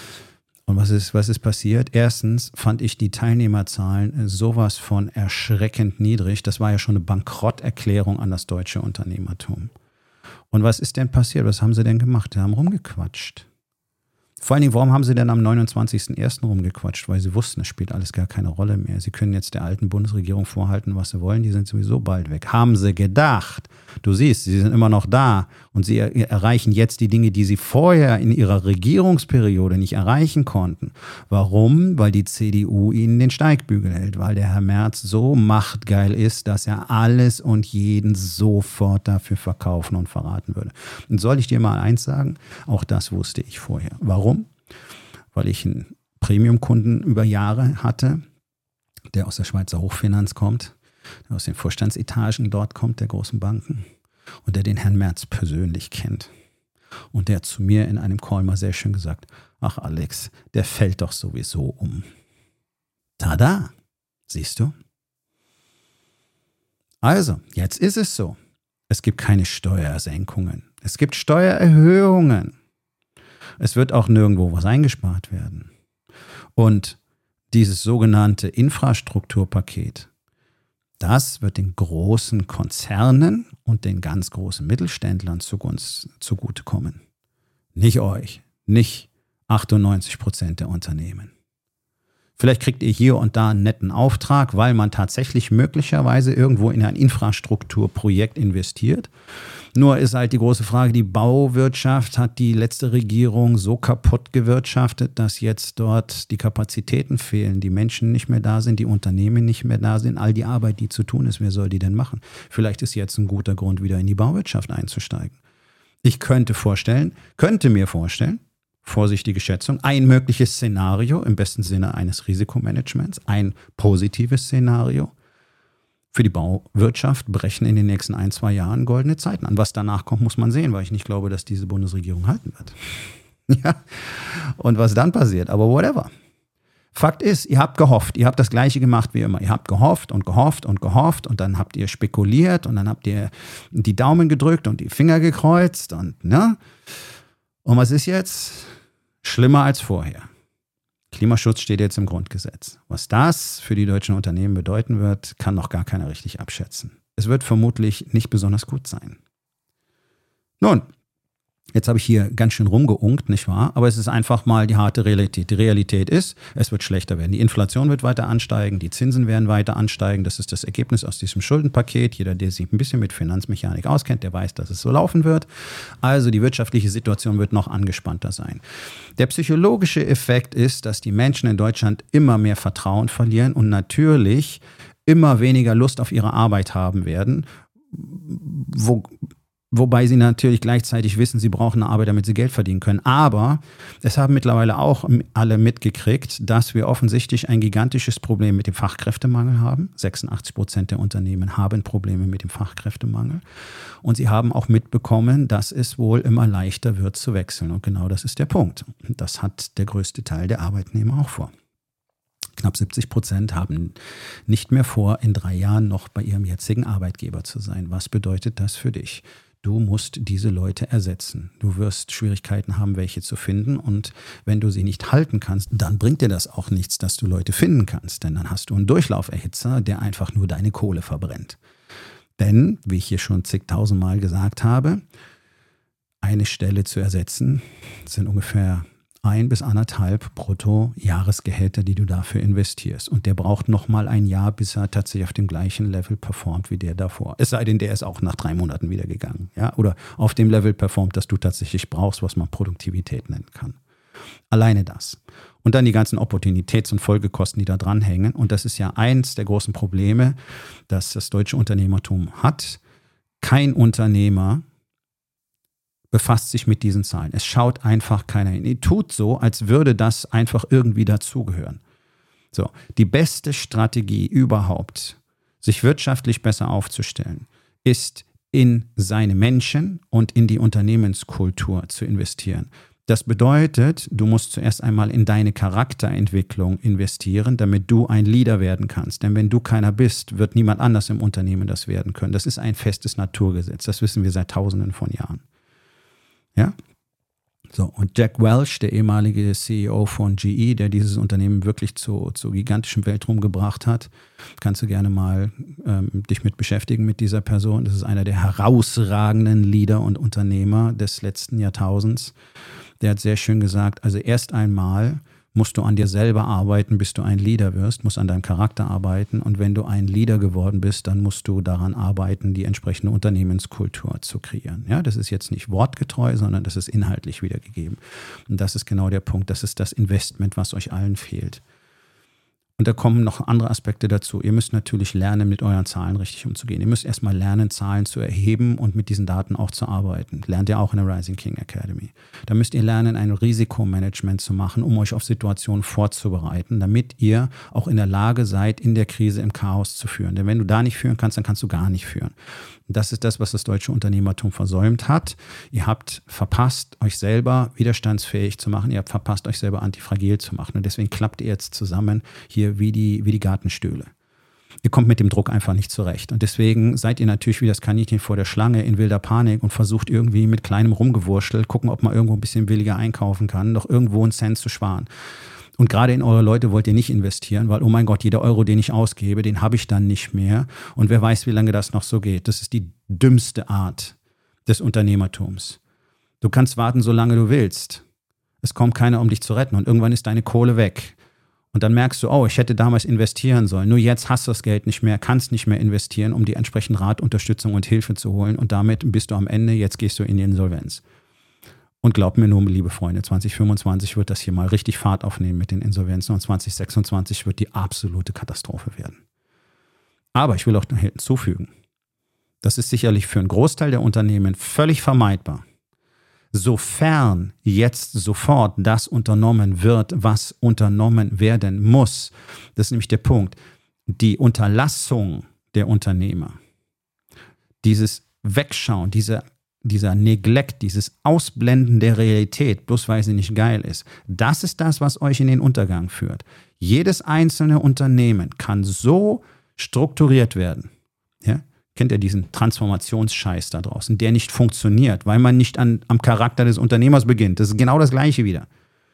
Und was ist, was ist passiert? Erstens fand ich die Teilnehmerzahlen sowas von erschreckend niedrig. Das war ja schon eine Bankrotterklärung an das deutsche Unternehmertum. Und was ist denn passiert? Was haben sie denn gemacht? Die haben rumgequatscht. Vor allen Dingen, warum haben sie denn am neunundzwanzigsten ersten rumgequatscht? Weil sie wussten, es spielt alles gar keine Rolle mehr. Sie können jetzt der alten Bundesregierung vorhalten, was sie wollen. Die sind sowieso bald weg. Haben sie gedacht. Du siehst, sie sind immer noch da. Und sie er- erreichen jetzt die Dinge, die sie vorher in ihrer Regierungsperiode nicht erreichen konnten. Warum? Weil die C D U ihnen den Steigbügel hält. Weil der Herr Merz so machtgeil ist, dass er alles und jeden sofort dafür verkaufen und verraten würde. Und soll ich dir mal eins sagen? Auch das wusste ich vorher. Warum? Weil ich einen Premium-Kunden über Jahre hatte, der aus der Schweizer Hochfinanz kommt, der aus den Vorstandsetagen dort kommt, der großen Banken, und der den Herrn Merz persönlich kennt. Und der hat zu mir in einem Call mal sehr schön gesagt, ach Alex, der fällt doch sowieso um. Tada, siehst du? Also, jetzt ist es so. Es gibt keine Steuersenkungen. Es gibt Steuererhöhungen. Es wird auch nirgendwo was eingespart werden. Und dieses sogenannte Infrastrukturpaket, das wird den großen Konzernen und den ganz großen Mittelständlern zugutekommen. Nicht euch, nicht achtundneunzig Prozent der Unternehmen. Vielleicht kriegt ihr hier und da einen netten Auftrag, weil man tatsächlich möglicherweise irgendwo in ein Infrastrukturprojekt investiert. Nur ist halt die große Frage, die Bauwirtschaft hat die letzte Regierung so kaputt gewirtschaftet, dass jetzt dort die Kapazitäten fehlen, die Menschen nicht mehr da sind, die Unternehmen nicht mehr da sind, all die Arbeit, die zu tun ist, wer soll die denn machen? Vielleicht ist jetzt ein guter Grund, wieder in die Bauwirtschaft einzusteigen. Ich könnte vorstellen, könnte mir vorstellen, vorsichtige Schätzung, ein mögliches Szenario im besten Sinne eines Risikomanagements, ein positives Szenario. Für die Bauwirtschaft brechen in den nächsten ein, zwei Jahren goldene Zeiten an. Was danach kommt, muss man sehen, weil ich nicht glaube, dass diese Bundesregierung halten wird. Ja. Und was dann passiert, aber whatever. Fakt ist, ihr habt gehofft, ihr habt das Gleiche gemacht wie immer. Ihr habt gehofft und gehofft und gehofft und dann habt ihr spekuliert und dann habt ihr die Daumen gedrückt und die Finger gekreuzt und ne? Und was ist jetzt? Schlimmer als vorher. Klimaschutz steht jetzt im Grundgesetz. Was das für die deutschen Unternehmen bedeuten wird, kann noch gar keiner richtig abschätzen. Es wird vermutlich nicht besonders gut sein. Nun, jetzt habe ich hier ganz schön rumgeunkt, nicht wahr? Aber es ist einfach mal die harte Realität. Die Realität ist, es wird schlechter werden. Die Inflation wird weiter ansteigen, die Zinsen werden weiter ansteigen. Das ist das Ergebnis aus diesem Schuldenpaket. Jeder, der sich ein bisschen mit Finanzmechanik auskennt, der weiß, dass es so laufen wird. Also die wirtschaftliche Situation wird noch angespannter sein. Der psychologische Effekt ist, dass die Menschen in Deutschland immer mehr Vertrauen verlieren und natürlich immer weniger Lust auf ihre Arbeit haben werden, wo Wobei sie natürlich gleichzeitig wissen, sie brauchen eine Arbeit, damit sie Geld verdienen können. Aber es haben mittlerweile auch alle mitgekriegt, dass wir offensichtlich ein gigantisches Problem mit dem Fachkräftemangel haben. sechsundachtzig Prozent der Unternehmen haben Probleme mit dem Fachkräftemangel. Und sie haben auch mitbekommen, dass es wohl immer leichter wird zu wechseln. Und genau das ist der Punkt. Das hat der größte Teil der Arbeitnehmer auch vor. Knapp siebzig Prozent haben nicht mehr vor, in drei Jahren noch bei ihrem jetzigen Arbeitgeber zu sein. Was bedeutet das für dich? Du musst diese Leute ersetzen. Du wirst Schwierigkeiten haben, welche zu finden. Und wenn du sie nicht halten kannst, dann bringt dir das auch nichts, dass du Leute finden kannst. Denn dann hast du einen Durchlauferhitzer, der einfach nur deine Kohle verbrennt. Denn, wie ich hier schon zigtausendmal gesagt habe, eine Stelle zu ersetzen, sind ungefähr ein bis anderthalb Brutto-Jahresgehälter, die du dafür investierst. Und der braucht nochmal ein Jahr, bis er tatsächlich auf dem gleichen Level performt wie der davor. Es sei denn, der ist auch nach drei Monaten wieder gegangen. Ja? Oder auf dem Level performt, das du tatsächlich brauchst, was man Produktivität nennen kann. Alleine das. Und dann die ganzen Opportunitäts- und Folgekosten, die da dranhängen. Und das ist ja eins der großen Probleme, das das deutsche Unternehmertum hat. Kein Unternehmer befasst sich mit diesen Zahlen. Es schaut einfach keiner hin. Ihr tut so, als würde das einfach irgendwie dazugehören. So, die beste Strategie überhaupt, sich wirtschaftlich besser aufzustellen, ist in seine Menschen und in die Unternehmenskultur zu investieren. Das bedeutet, du musst zuerst einmal in deine Charakterentwicklung investieren, damit du ein Leader werden kannst. Denn wenn du keiner bist, wird niemand anders im Unternehmen das werden können. Das ist ein festes Naturgesetz. Das wissen wir seit Tausenden von Jahren. Ja, so, und Jack Welch, der ehemalige C E O von G E, der dieses Unternehmen wirklich zu, zu gigantischem Weltruhm gebracht hat, kannst du gerne mal ähm, dich mit beschäftigen mit dieser Person. Das ist einer der herausragenden Leader und Unternehmer des letzten Jahrtausends. Der hat sehr schön gesagt, also erst einmal musst du an dir selber arbeiten, bis du ein Leader wirst, musst an deinem Charakter arbeiten. Und wenn du ein Leader geworden bist, dann musst du daran arbeiten, die entsprechende Unternehmenskultur zu kreieren. Ja, das ist jetzt nicht wortgetreu, sondern das ist inhaltlich wiedergegeben. Und das ist genau der Punkt. Das ist das Investment, was euch allen fehlt. Und da kommen noch andere Aspekte dazu. Ihr müsst natürlich lernen, mit euren Zahlen richtig umzugehen. Ihr müsst erstmal lernen, Zahlen zu erheben und mit diesen Daten auch zu arbeiten. Lernt ihr auch in der Rising King Academy. Da müsst ihr lernen, ein Risikomanagement zu machen, um euch auf Situationen vorzubereiten, damit ihr auch in der Lage seid, in der Krise im Chaos zu führen. Denn wenn du da nicht führen kannst, dann kannst du gar nicht führen. Und das ist das, was das deutsche Unternehmertum versäumt hat. Ihr habt verpasst, euch selber widerstandsfähig zu machen. Ihr habt verpasst, euch selber antifragil zu machen. Und deswegen klappt ihr jetzt zusammen hier wie die, wie die Gartenstühle. Ihr kommt mit dem Druck einfach nicht zurecht. Und deswegen seid ihr natürlich wie das Kaninchen vor der Schlange in wilder Panik und versucht irgendwie mit kleinem Rumgewurschtel, gucken, ob man irgendwo ein bisschen billiger einkaufen kann, noch irgendwo einen Cent zu sparen. Und gerade in eure Leute wollt ihr nicht investieren, weil, oh mein Gott, jeder Euro, den ich ausgebe, den habe ich dann nicht mehr. Und wer weiß, wie lange das noch so geht. Das ist die dümmste Art des Unternehmertums. Du kannst warten, solange du willst. Es kommt keiner, um dich zu retten. Und irgendwann ist deine Kohle weg. Und dann merkst du, oh, ich hätte damals investieren sollen. Nur jetzt hast du das Geld nicht mehr, kannst nicht mehr investieren, um die entsprechende Rat, Unterstützung und Hilfe zu holen. Und damit bist du am Ende, jetzt gehst du in die Insolvenz. Und glaub mir nur, liebe Freunde, zwanzig fünfundzwanzig wird das hier mal richtig Fahrt aufnehmen mit den Insolvenzen und zwanzig sechsundzwanzig wird die absolute Katastrophe werden. Aber ich will auch hinzufügen, das ist sicherlich für einen Großteil der Unternehmen völlig vermeidbar. Sofern jetzt sofort das unternommen wird, was unternommen werden muss, das ist nämlich der Punkt, die Unterlassung der Unternehmer, dieses Wegschauen, dieser, dieser Neglect, dieses Ausblenden der Realität, bloß weil sie nicht geil ist, das ist das, was euch in den Untergang führt. Jedes einzelne Unternehmen kann so strukturiert werden, ja? Kennt ihr diesen Transformationsscheiß da draußen, der nicht funktioniert, weil man nicht an, am Charakter des Unternehmers beginnt. Das ist genau das Gleiche wieder.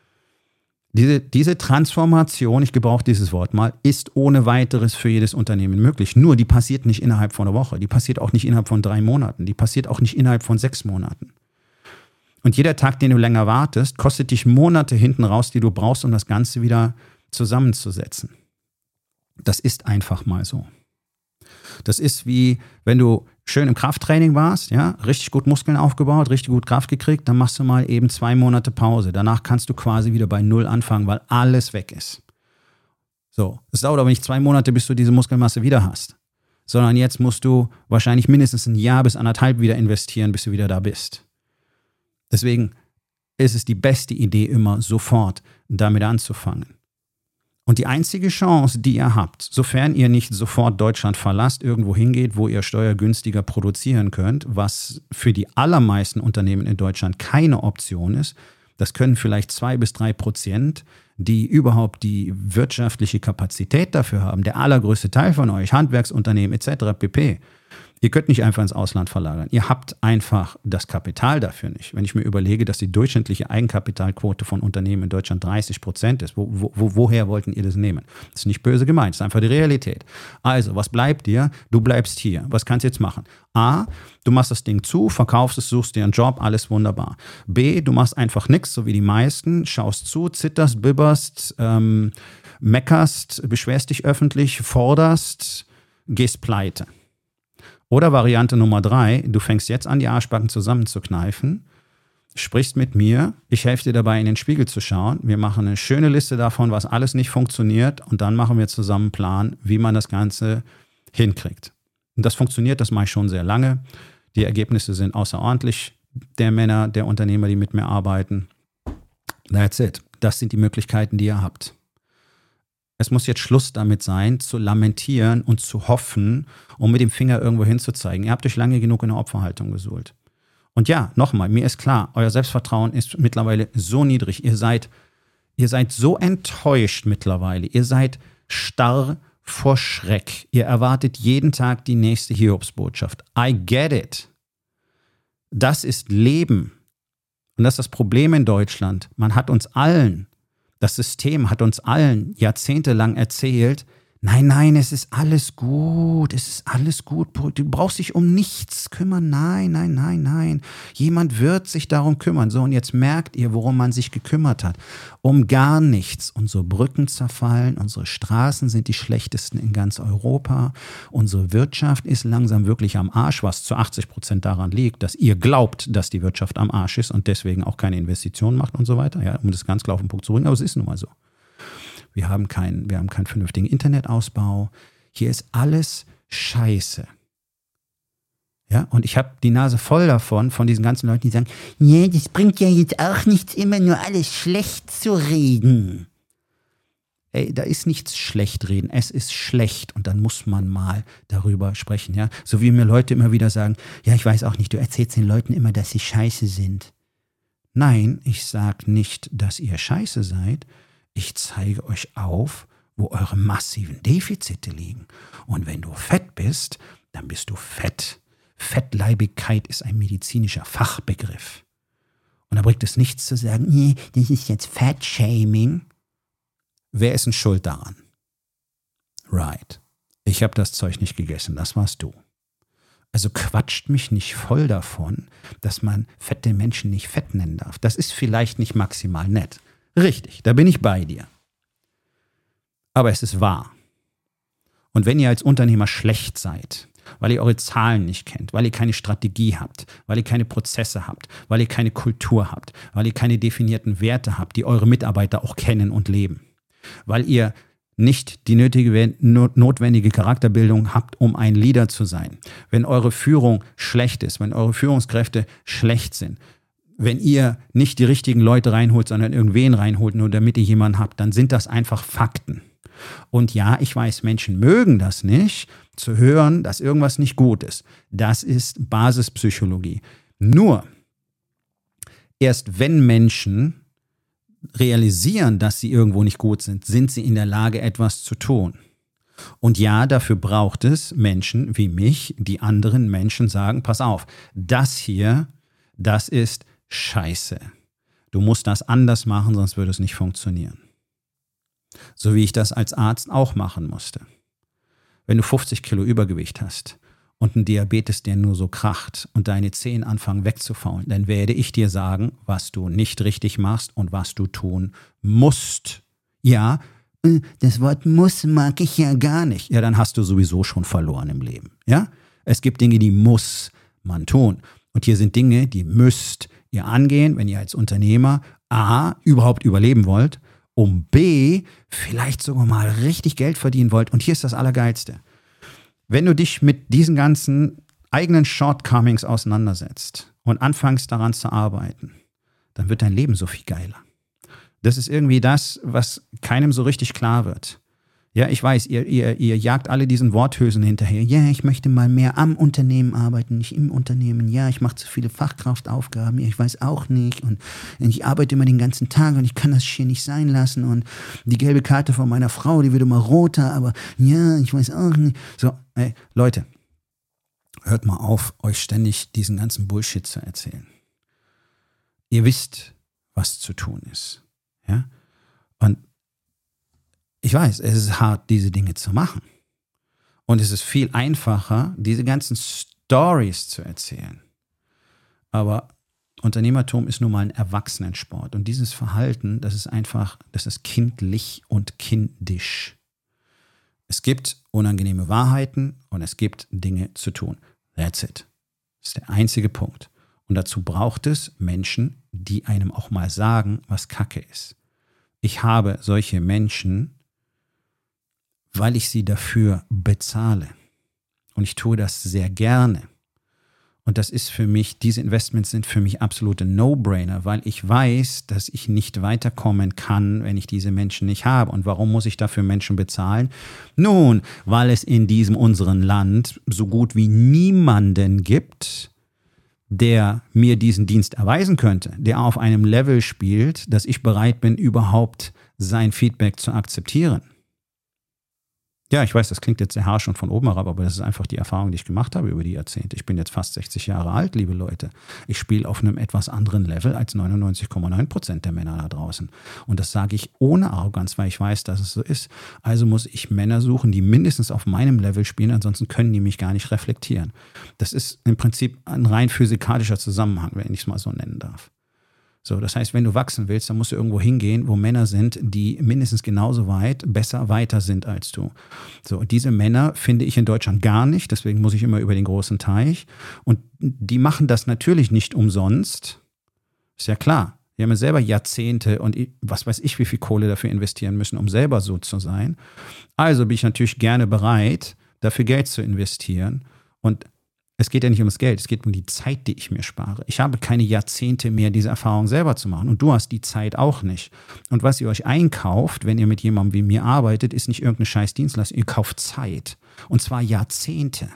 Diese, diese Transformation, ich gebrauche dieses Wort mal, ist ohne weiteres für jedes Unternehmen möglich. Nur die passiert nicht innerhalb von einer Woche, die passiert auch nicht innerhalb von drei Monaten, die passiert auch nicht innerhalb von sechs Monaten. Und jeder Tag, den du länger wartest, kostet dich Monate hinten raus, die du brauchst, um das Ganze wieder zusammenzusetzen. Das ist einfach mal so. Das ist wie, wenn du schön im Krafttraining warst, ja, richtig gut Muskeln aufgebaut, richtig gut Kraft gekriegt, dann machst du mal eben zwei Monate Pause. Danach kannst du quasi wieder bei Null anfangen, weil alles weg ist. So, es dauert aber nicht zwei Monate, bis du diese Muskelmasse wieder hast, sondern jetzt musst du wahrscheinlich mindestens ein Jahr bis anderthalb wieder investieren, bis du wieder da bist. Deswegen ist es die beste Idee immer, sofort damit anzufangen. Und die einzige Chance, die ihr habt, sofern ihr nicht sofort Deutschland verlasst, irgendwo hingeht, wo ihr steuergünstiger produzieren könnt, was für die allermeisten Unternehmen in Deutschland keine Option ist, das können vielleicht zwei bis drei Prozent, die überhaupt die wirtschaftliche Kapazität dafür haben. Der allergrößte Teil von euch, Handwerksunternehmen et cetera pp. Ihr könnt nicht einfach ins Ausland verlagern. Ihr habt einfach das Kapital dafür nicht. Wenn ich mir überlege, dass die durchschnittliche Eigenkapitalquote von Unternehmen in Deutschland dreißig Prozent ist, wo, wo, woher wollten ihr das nehmen? Das ist nicht böse gemeint, das ist einfach die Realität. Also, was bleibt dir? Du bleibst hier. Was kannst du jetzt machen? A, du machst das Ding zu, verkaufst es, suchst dir einen Job, alles wunderbar. B, du machst einfach nichts, so wie die meisten, schaust zu, zitterst, bibberst, ähm, meckerst, beschwerst dich öffentlich, forderst, gehst pleite. Oder Variante Nummer drei, du fängst jetzt an, die Arschbacken zusammenzukneifen, sprichst mit mir, ich helfe dir dabei, in den Spiegel zu schauen. Wir machen eine schöne Liste davon, was alles nicht funktioniert und dann machen wir zusammen einen Plan, wie man das Ganze hinkriegt. Und das funktioniert, das mache ich schon sehr lange. Die Ergebnisse sind außerordentlich der Männer, der Unternehmer, die mit mir arbeiten. That's it. Das sind die Möglichkeiten, die ihr habt. Es muss jetzt Schluss damit sein, zu lamentieren und zu hoffen, um mit dem Finger irgendwo hinzuzeigen. Ihr habt euch lange genug in der Opferhaltung gesuhlt. Und ja, nochmal, mir ist klar, euer Selbstvertrauen ist mittlerweile so niedrig. Ihr seid, ihr seid so enttäuscht mittlerweile. Ihr seid starr vor Schreck. Ihr erwartet jeden Tag die nächste Hiobsbotschaft. I get it. Das ist Leben. Und das ist das Problem in Deutschland. Man hat uns allen Das System hat uns allen jahrzehntelang erzählt, nein, nein, es ist alles gut, es ist alles gut, du brauchst dich um nichts kümmern, nein, nein, nein, nein, jemand wird sich darum kümmern. So, und jetzt merkt ihr, worum man sich gekümmert hat, um gar nichts. Unsere Brücken zerfallen, unsere Straßen sind die schlechtesten in ganz Europa, unsere Wirtschaft ist langsam wirklich am Arsch, was zu achtzig Prozent daran liegt, dass ihr glaubt, dass die Wirtschaft am Arsch ist und deswegen auch keine Investitionen macht und so weiter, ja, um das ganz klar auf den Punkt zu bringen, aber es ist nun mal so. Wir haben keinen, wir haben keinen vernünftigen Internetausbau. Hier ist alles Scheiße. Ja, und ich habe die Nase voll davon, von diesen ganzen Leuten, die sagen, nee, das bringt ja jetzt auch nichts, immer nur alles schlecht zu reden. Ey, da ist nichts schlecht reden. Es ist schlecht und dann muss man mal darüber sprechen. Ja, so wie mir Leute immer wieder sagen, ja, ich weiß auch nicht, du erzählst den Leuten immer, dass sie scheiße sind. Nein, ich sage nicht, dass ihr scheiße seid. Ich zeige euch auf, wo eure massiven Defizite liegen. Und wenn du fett bist, dann bist du fett. Fettleibigkeit ist ein medizinischer Fachbegriff. Und da bringt es nichts zu sagen, nee, das ist jetzt Fat-Shaming. Wer ist denn schuld daran? Right. Ich habe das Zeug nicht gegessen, das warst du. Also quatscht mich nicht voll davon, dass man fette Menschen nicht fett nennen darf. Das ist vielleicht nicht maximal nett. Richtig, da bin ich bei dir. aber es ist wahr. Und wenn ihr als Unternehmer schlecht seid, weil ihr eure Zahlen nicht kennt, weil ihr keine Strategie habt, weil ihr keine Prozesse habt, weil ihr keine Kultur habt, weil ihr keine definierten Werte habt, die eure Mitarbeiter auch kennen und leben, weil ihr nicht die nötige, notwendige Charakterbildung habt, um ein Leader zu sein, wenn eure Führung schlecht ist, wenn eure Führungskräfte schlecht sind, wenn ihr nicht die richtigen Leute reinholt, sondern irgendwen reinholt, nur damit ihr jemanden habt, dann sind das einfach Fakten. Und ja, ich weiß, Menschen mögen das nicht, zu hören, dass irgendwas nicht gut ist. Das ist Basispsychologie. Nur, erst wenn Menschen realisieren, dass sie irgendwo nicht gut sind, sind sie in der Lage, etwas zu tun. Und ja, dafür braucht es Menschen wie mich, die anderen Menschen sagen, pass auf, das hier, das ist Scheiße. Du musst das anders machen, sonst würde es nicht funktionieren. So wie ich das als Arzt auch machen musste. Wenn du fünfzig Kilo Übergewicht hast und ein Diabetes, der nur so kracht und deine Zehen anfangen wegzufaulen, dann werde ich dir sagen, was du nicht richtig machst und was du tun musst. Ja, das Wort muss mag ich ja gar nicht. Ja, dann hast du sowieso schon verloren im Leben. Ja, es gibt Dinge, die muss man tun. Und hier sind Dinge, die müsst ihr angehen, wenn ihr als Unternehmer A, überhaupt überleben wollt, um B, vielleicht sogar mal richtig Geld verdienen wollt. Und hier ist das Allergeilste. Wenn du dich mit diesen ganzen eigenen Shortcomings auseinandersetzt und anfängst daran zu arbeiten, dann wird dein Leben so viel geiler. Das ist irgendwie das, was keinem so richtig klar wird. Ja, ich weiß, ihr, ihr, ihr jagt alle diesen Worthülsen hinterher. Ja, ich möchte mal mehr am Unternehmen arbeiten, nicht im Unternehmen. Ja, ich mache zu viele Fachkraftaufgaben. Ja, ich weiß auch nicht. Und ich arbeite immer den ganzen Tag und ich kann das hier nicht sein lassen. Und die gelbe Karte von meiner Frau, die wird immer roter. Aber ja, ich weiß auch nicht. So, ey, Leute, hört mal auf, euch ständig diesen ganzen Bullshit zu erzählen. Ihr wisst, was zu tun ist. Ja, und ich weiß, es ist hart, diese Dinge zu machen. Und es ist viel einfacher, diese ganzen Stories zu erzählen. Aber Unternehmertum ist nun mal ein Erwachsenensport. Und dieses Verhalten, das ist einfach, das ist kindlich und kindisch. Es gibt unangenehme Wahrheiten und es gibt Dinge zu tun. That's it. Das ist der einzige Punkt. Und dazu braucht es Menschen, die einem auch mal sagen, was Kacke ist. Ich habe solche Menschen, weil ich sie dafür bezahle. Und ich tue das sehr gerne. Und das ist für mich, diese Investments sind für mich absolute No-Brainer, weil ich weiß, dass ich nicht weiterkommen kann, wenn ich diese Menschen nicht habe. Und warum muss ich dafür Menschen bezahlen? Nun, weil es in diesem unseren Land so gut wie niemanden gibt, der mir diesen Dienst erweisen könnte, der auf einem Level spielt, dass ich bereit bin, überhaupt sein Feedback zu akzeptieren. Ja, ich weiß, das klingt jetzt sehr harsch und von oben herab, aber das ist einfach die Erfahrung, die ich gemacht habe über die Jahrzehnte. Ich bin jetzt fast sechzig Jahre alt, liebe Leute. Ich spiele auf einem etwas anderen Level als neunundneunzig Komma neun Prozent der Männer da draußen. Und das sage ich ohne Arroganz, weil ich weiß, dass es so ist. Also muss ich Männer suchen, die mindestens auf meinem Level spielen, ansonsten können die mich gar nicht reflektieren. Das ist im Prinzip ein rein physikalischer Zusammenhang, wenn ich es mal so nennen darf. So, das heißt, wenn du wachsen willst, dann musst du irgendwo hingehen, wo Männer sind, die mindestens genauso weit, besser, weiter sind als du. So, und diese Männer finde ich in Deutschland gar nicht, deswegen muss ich immer über den großen Teich. Und die machen das natürlich nicht umsonst. Ist ja klar. Die haben ja selber Jahrzehnte und was weiß ich, wie viel Kohle dafür investieren müssen, um selber so zu sein. Also bin ich natürlich gerne bereit, dafür Geld zu investieren. Und es geht ja nicht um das Geld, es geht um die Zeit, die ich mir spare. Ich habe keine Jahrzehnte mehr, diese Erfahrung selber zu machen. Und du hast die Zeit auch nicht. Und was ihr euch einkauft, wenn ihr mit jemandem wie mir arbeitet, ist nicht irgendeine scheiß Dienstleistung. Ihr kauft Zeit. Und zwar Jahrzehnte.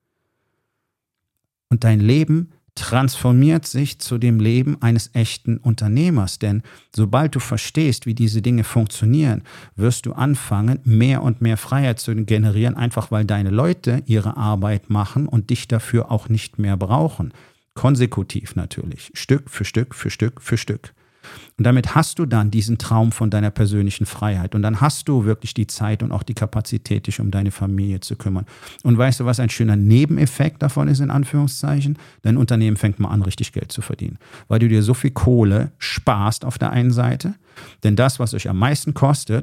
Und dein Leben transformiert sich zu dem Leben eines echten Unternehmers. Denn sobald du verstehst, wie diese Dinge funktionieren, wirst du anfangen, mehr und mehr Freiheit zu generieren, einfach weil deine Leute ihre Arbeit machen und dich dafür auch nicht mehr brauchen. Konsekutiv natürlich, Stück für Stück für Stück für Stück. Und damit hast du dann diesen Traum von deiner persönlichen Freiheit. Und dann hast du wirklich die Zeit und auch die Kapazität, dich um deine Familie zu kümmern. Und weißt du, was ein schöner Nebeneffekt davon ist, in Anführungszeichen? Dein Unternehmen fängt mal an, richtig Geld zu verdienen. Weil du dir so viel Kohle sparst auf der einen Seite. Denn das, was euch am meisten kostet,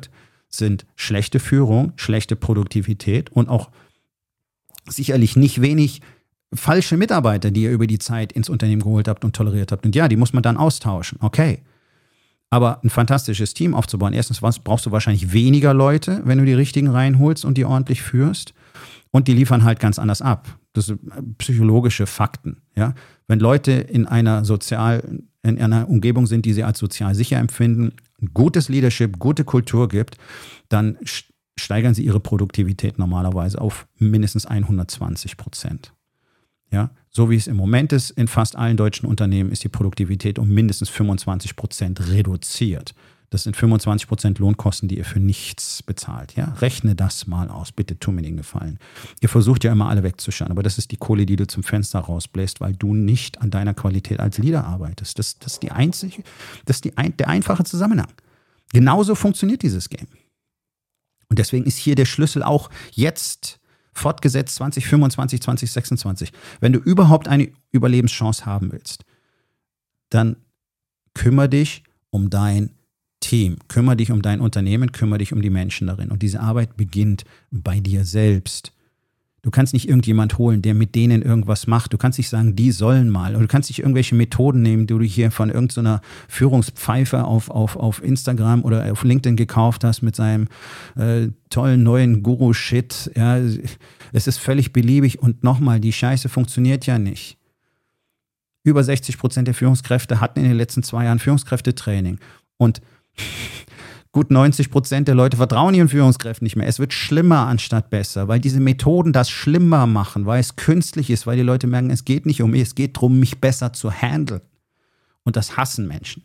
sind schlechte Führung, schlechte Produktivität und auch sicherlich nicht wenig falsche Mitarbeiter, die ihr über die Zeit ins Unternehmen geholt habt und toleriert habt. Und ja, die muss man dann austauschen, okay. Aber ein fantastisches Team aufzubauen, erstens brauchst du wahrscheinlich weniger Leute, wenn du die richtigen reinholst und die ordentlich führst. Und die liefern halt ganz anders ab. Das sind psychologische Fakten. Ja? Wenn Leute in einer sozial, in einer Umgebung sind, die sie als sozial sicher empfinden, gutes Leadership, gute Kultur gibt, dann steigern sie ihre Produktivität normalerweise auf mindestens hundertzwanzig Prozent. Ja? So wie es im Moment ist, in fast allen deutschen Unternehmen ist die Produktivität um mindestens fünfundzwanzig Prozent reduziert. Das sind fünfundzwanzig Prozent Lohnkosten, die ihr für nichts bezahlt. Ja? Rechne das mal aus, bitte tu mir den Gefallen. Ihr versucht ja immer alle wegzuschauen, aber das ist die Kohle, die du zum Fenster rausbläst, weil du nicht an deiner Qualität als Leader arbeitest. Das, das ist, die einzige, das ist die ein, der einfache Zusammenhang. Genauso funktioniert dieses Game. Und deswegen ist hier der Schlüssel auch jetzt fortgesetzt zwanzig fünfundzwanzig, zwanzig sechsundzwanzig. Wenn du überhaupt eine Überlebenschance haben willst, dann kümmere dich um dein Team, kümmere dich um dein Unternehmen, kümmere dich um die Menschen darin. Und diese Arbeit beginnt bei dir selbst. Du kannst nicht irgendjemand holen, der mit denen irgendwas macht. Du kannst nicht sagen, die sollen mal. Oder du kannst nicht irgendwelche Methoden nehmen, die du hier von irgendeiner Führungspfeife auf, auf, auf Instagram oder auf LinkedIn gekauft hast mit seinem äh, tollen neuen Guru-Shit. Ja, es ist völlig beliebig. Und nochmal, die Scheiße funktioniert ja nicht. Über sechzig Prozent der Führungskräfte hatten in den letzten zwei Jahren Führungskräftetraining. Und gut neunzig Prozent der Leute vertrauen ihren Führungskräften nicht mehr. Es wird schlimmer anstatt besser, weil diese Methoden das schlimmer machen, weil es künstlich ist, weil die Leute merken, es geht nicht um mich, es geht darum, mich besser zu handeln. Und das hassen Menschen.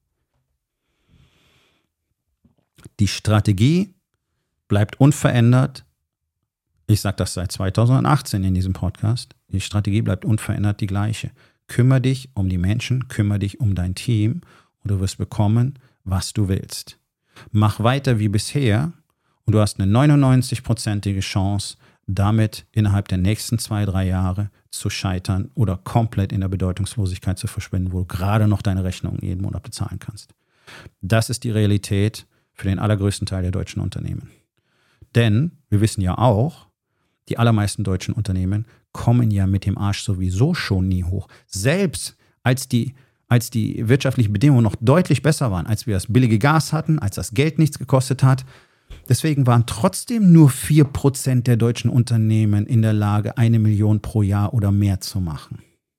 Die Strategie bleibt unverändert. Ich sage das seit zweitausendachtzehn in diesem Podcast. Die Strategie bleibt unverändert die gleiche. Kümmere dich um die Menschen, kümmere dich um dein Team und du wirst bekommen, was du willst. Mach weiter wie bisher und du hast eine neunundneunzig-prozentige Chance, damit innerhalb der nächsten zwei, drei Jahre zu scheitern oder komplett in der Bedeutungslosigkeit zu verschwinden, wo du gerade noch deine Rechnungen jeden Monat bezahlen kannst. Das ist die Realität für den allergrößten Teil der deutschen Unternehmen. Denn wir wissen ja auch, die allermeisten deutschen Unternehmen kommen ja mit dem Arsch sowieso schon nie hoch. Selbst als die als die wirtschaftlichen Bedingungen noch deutlich besser waren, als wir das billige Gas hatten, als das Geld nichts gekostet hat. Deswegen waren trotzdem nur vier Prozent der deutschen Unternehmen in der Lage, eine Million pro Jahr oder mehr zu machen.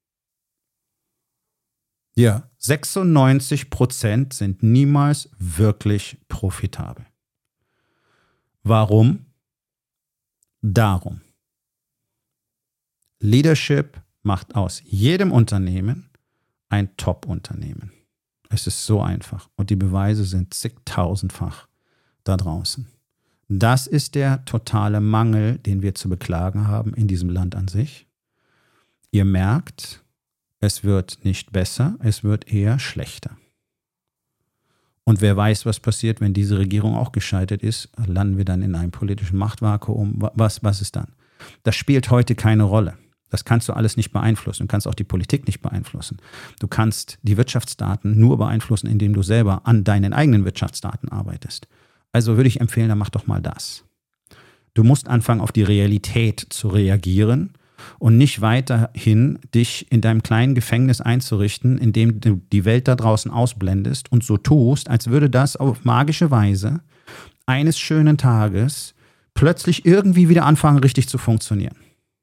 Ja, sechsundneunzig Prozent sind niemals wirklich profitabel. Warum? Darum. Leadership macht aus jedem Unternehmen ein Top-Unternehmen. Es ist so einfach und die Beweise sind zigtausendfach da draußen. Das ist der totale Mangel, den wir zu beklagen haben in diesem Land an sich. Ihr merkt, es wird nicht besser, es wird eher schlechter. Und wer weiß, was passiert, wenn diese Regierung auch gescheitert ist, landen wir dann in einem politischen Machtvakuum. Was, was ist dann? Das spielt heute keine Rolle. Das kannst du alles nicht beeinflussen. Du kannst auch die Politik nicht beeinflussen. Du kannst die Wirtschaftsdaten nur beeinflussen, indem du selber an deinen eigenen Wirtschaftsdaten arbeitest. Also würde ich empfehlen, dann mach doch mal das. Du musst anfangen, auf die Realität zu reagieren und nicht weiterhin dich in deinem kleinen Gefängnis einzurichten, indem du die Welt da draußen ausblendest und so tust, als würde das auf magische Weise eines schönen Tages plötzlich irgendwie wieder anfangen, richtig zu funktionieren.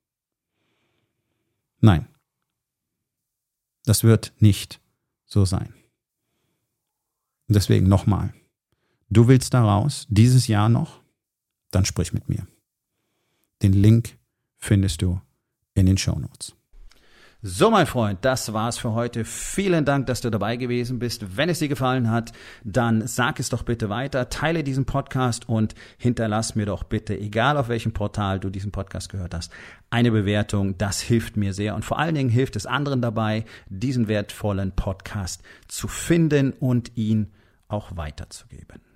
Nein, das wird nicht so sein. Und deswegen nochmal, du willst da raus, dieses Jahr noch, dann sprich mit mir. Den Link findest du in den Shownotes. So, mein Freund, das war's für heute. Vielen Dank, dass du dabei gewesen bist. Wenn es dir gefallen hat, dann sag es doch bitte weiter, teile diesen Podcast und hinterlass mir doch bitte, egal auf welchem Portal du diesen Podcast gehört hast, eine Bewertung. Das hilft mir sehr und vor allen Dingen hilft es anderen dabei, diesen wertvollen Podcast zu finden und ihn auch weiterzugeben.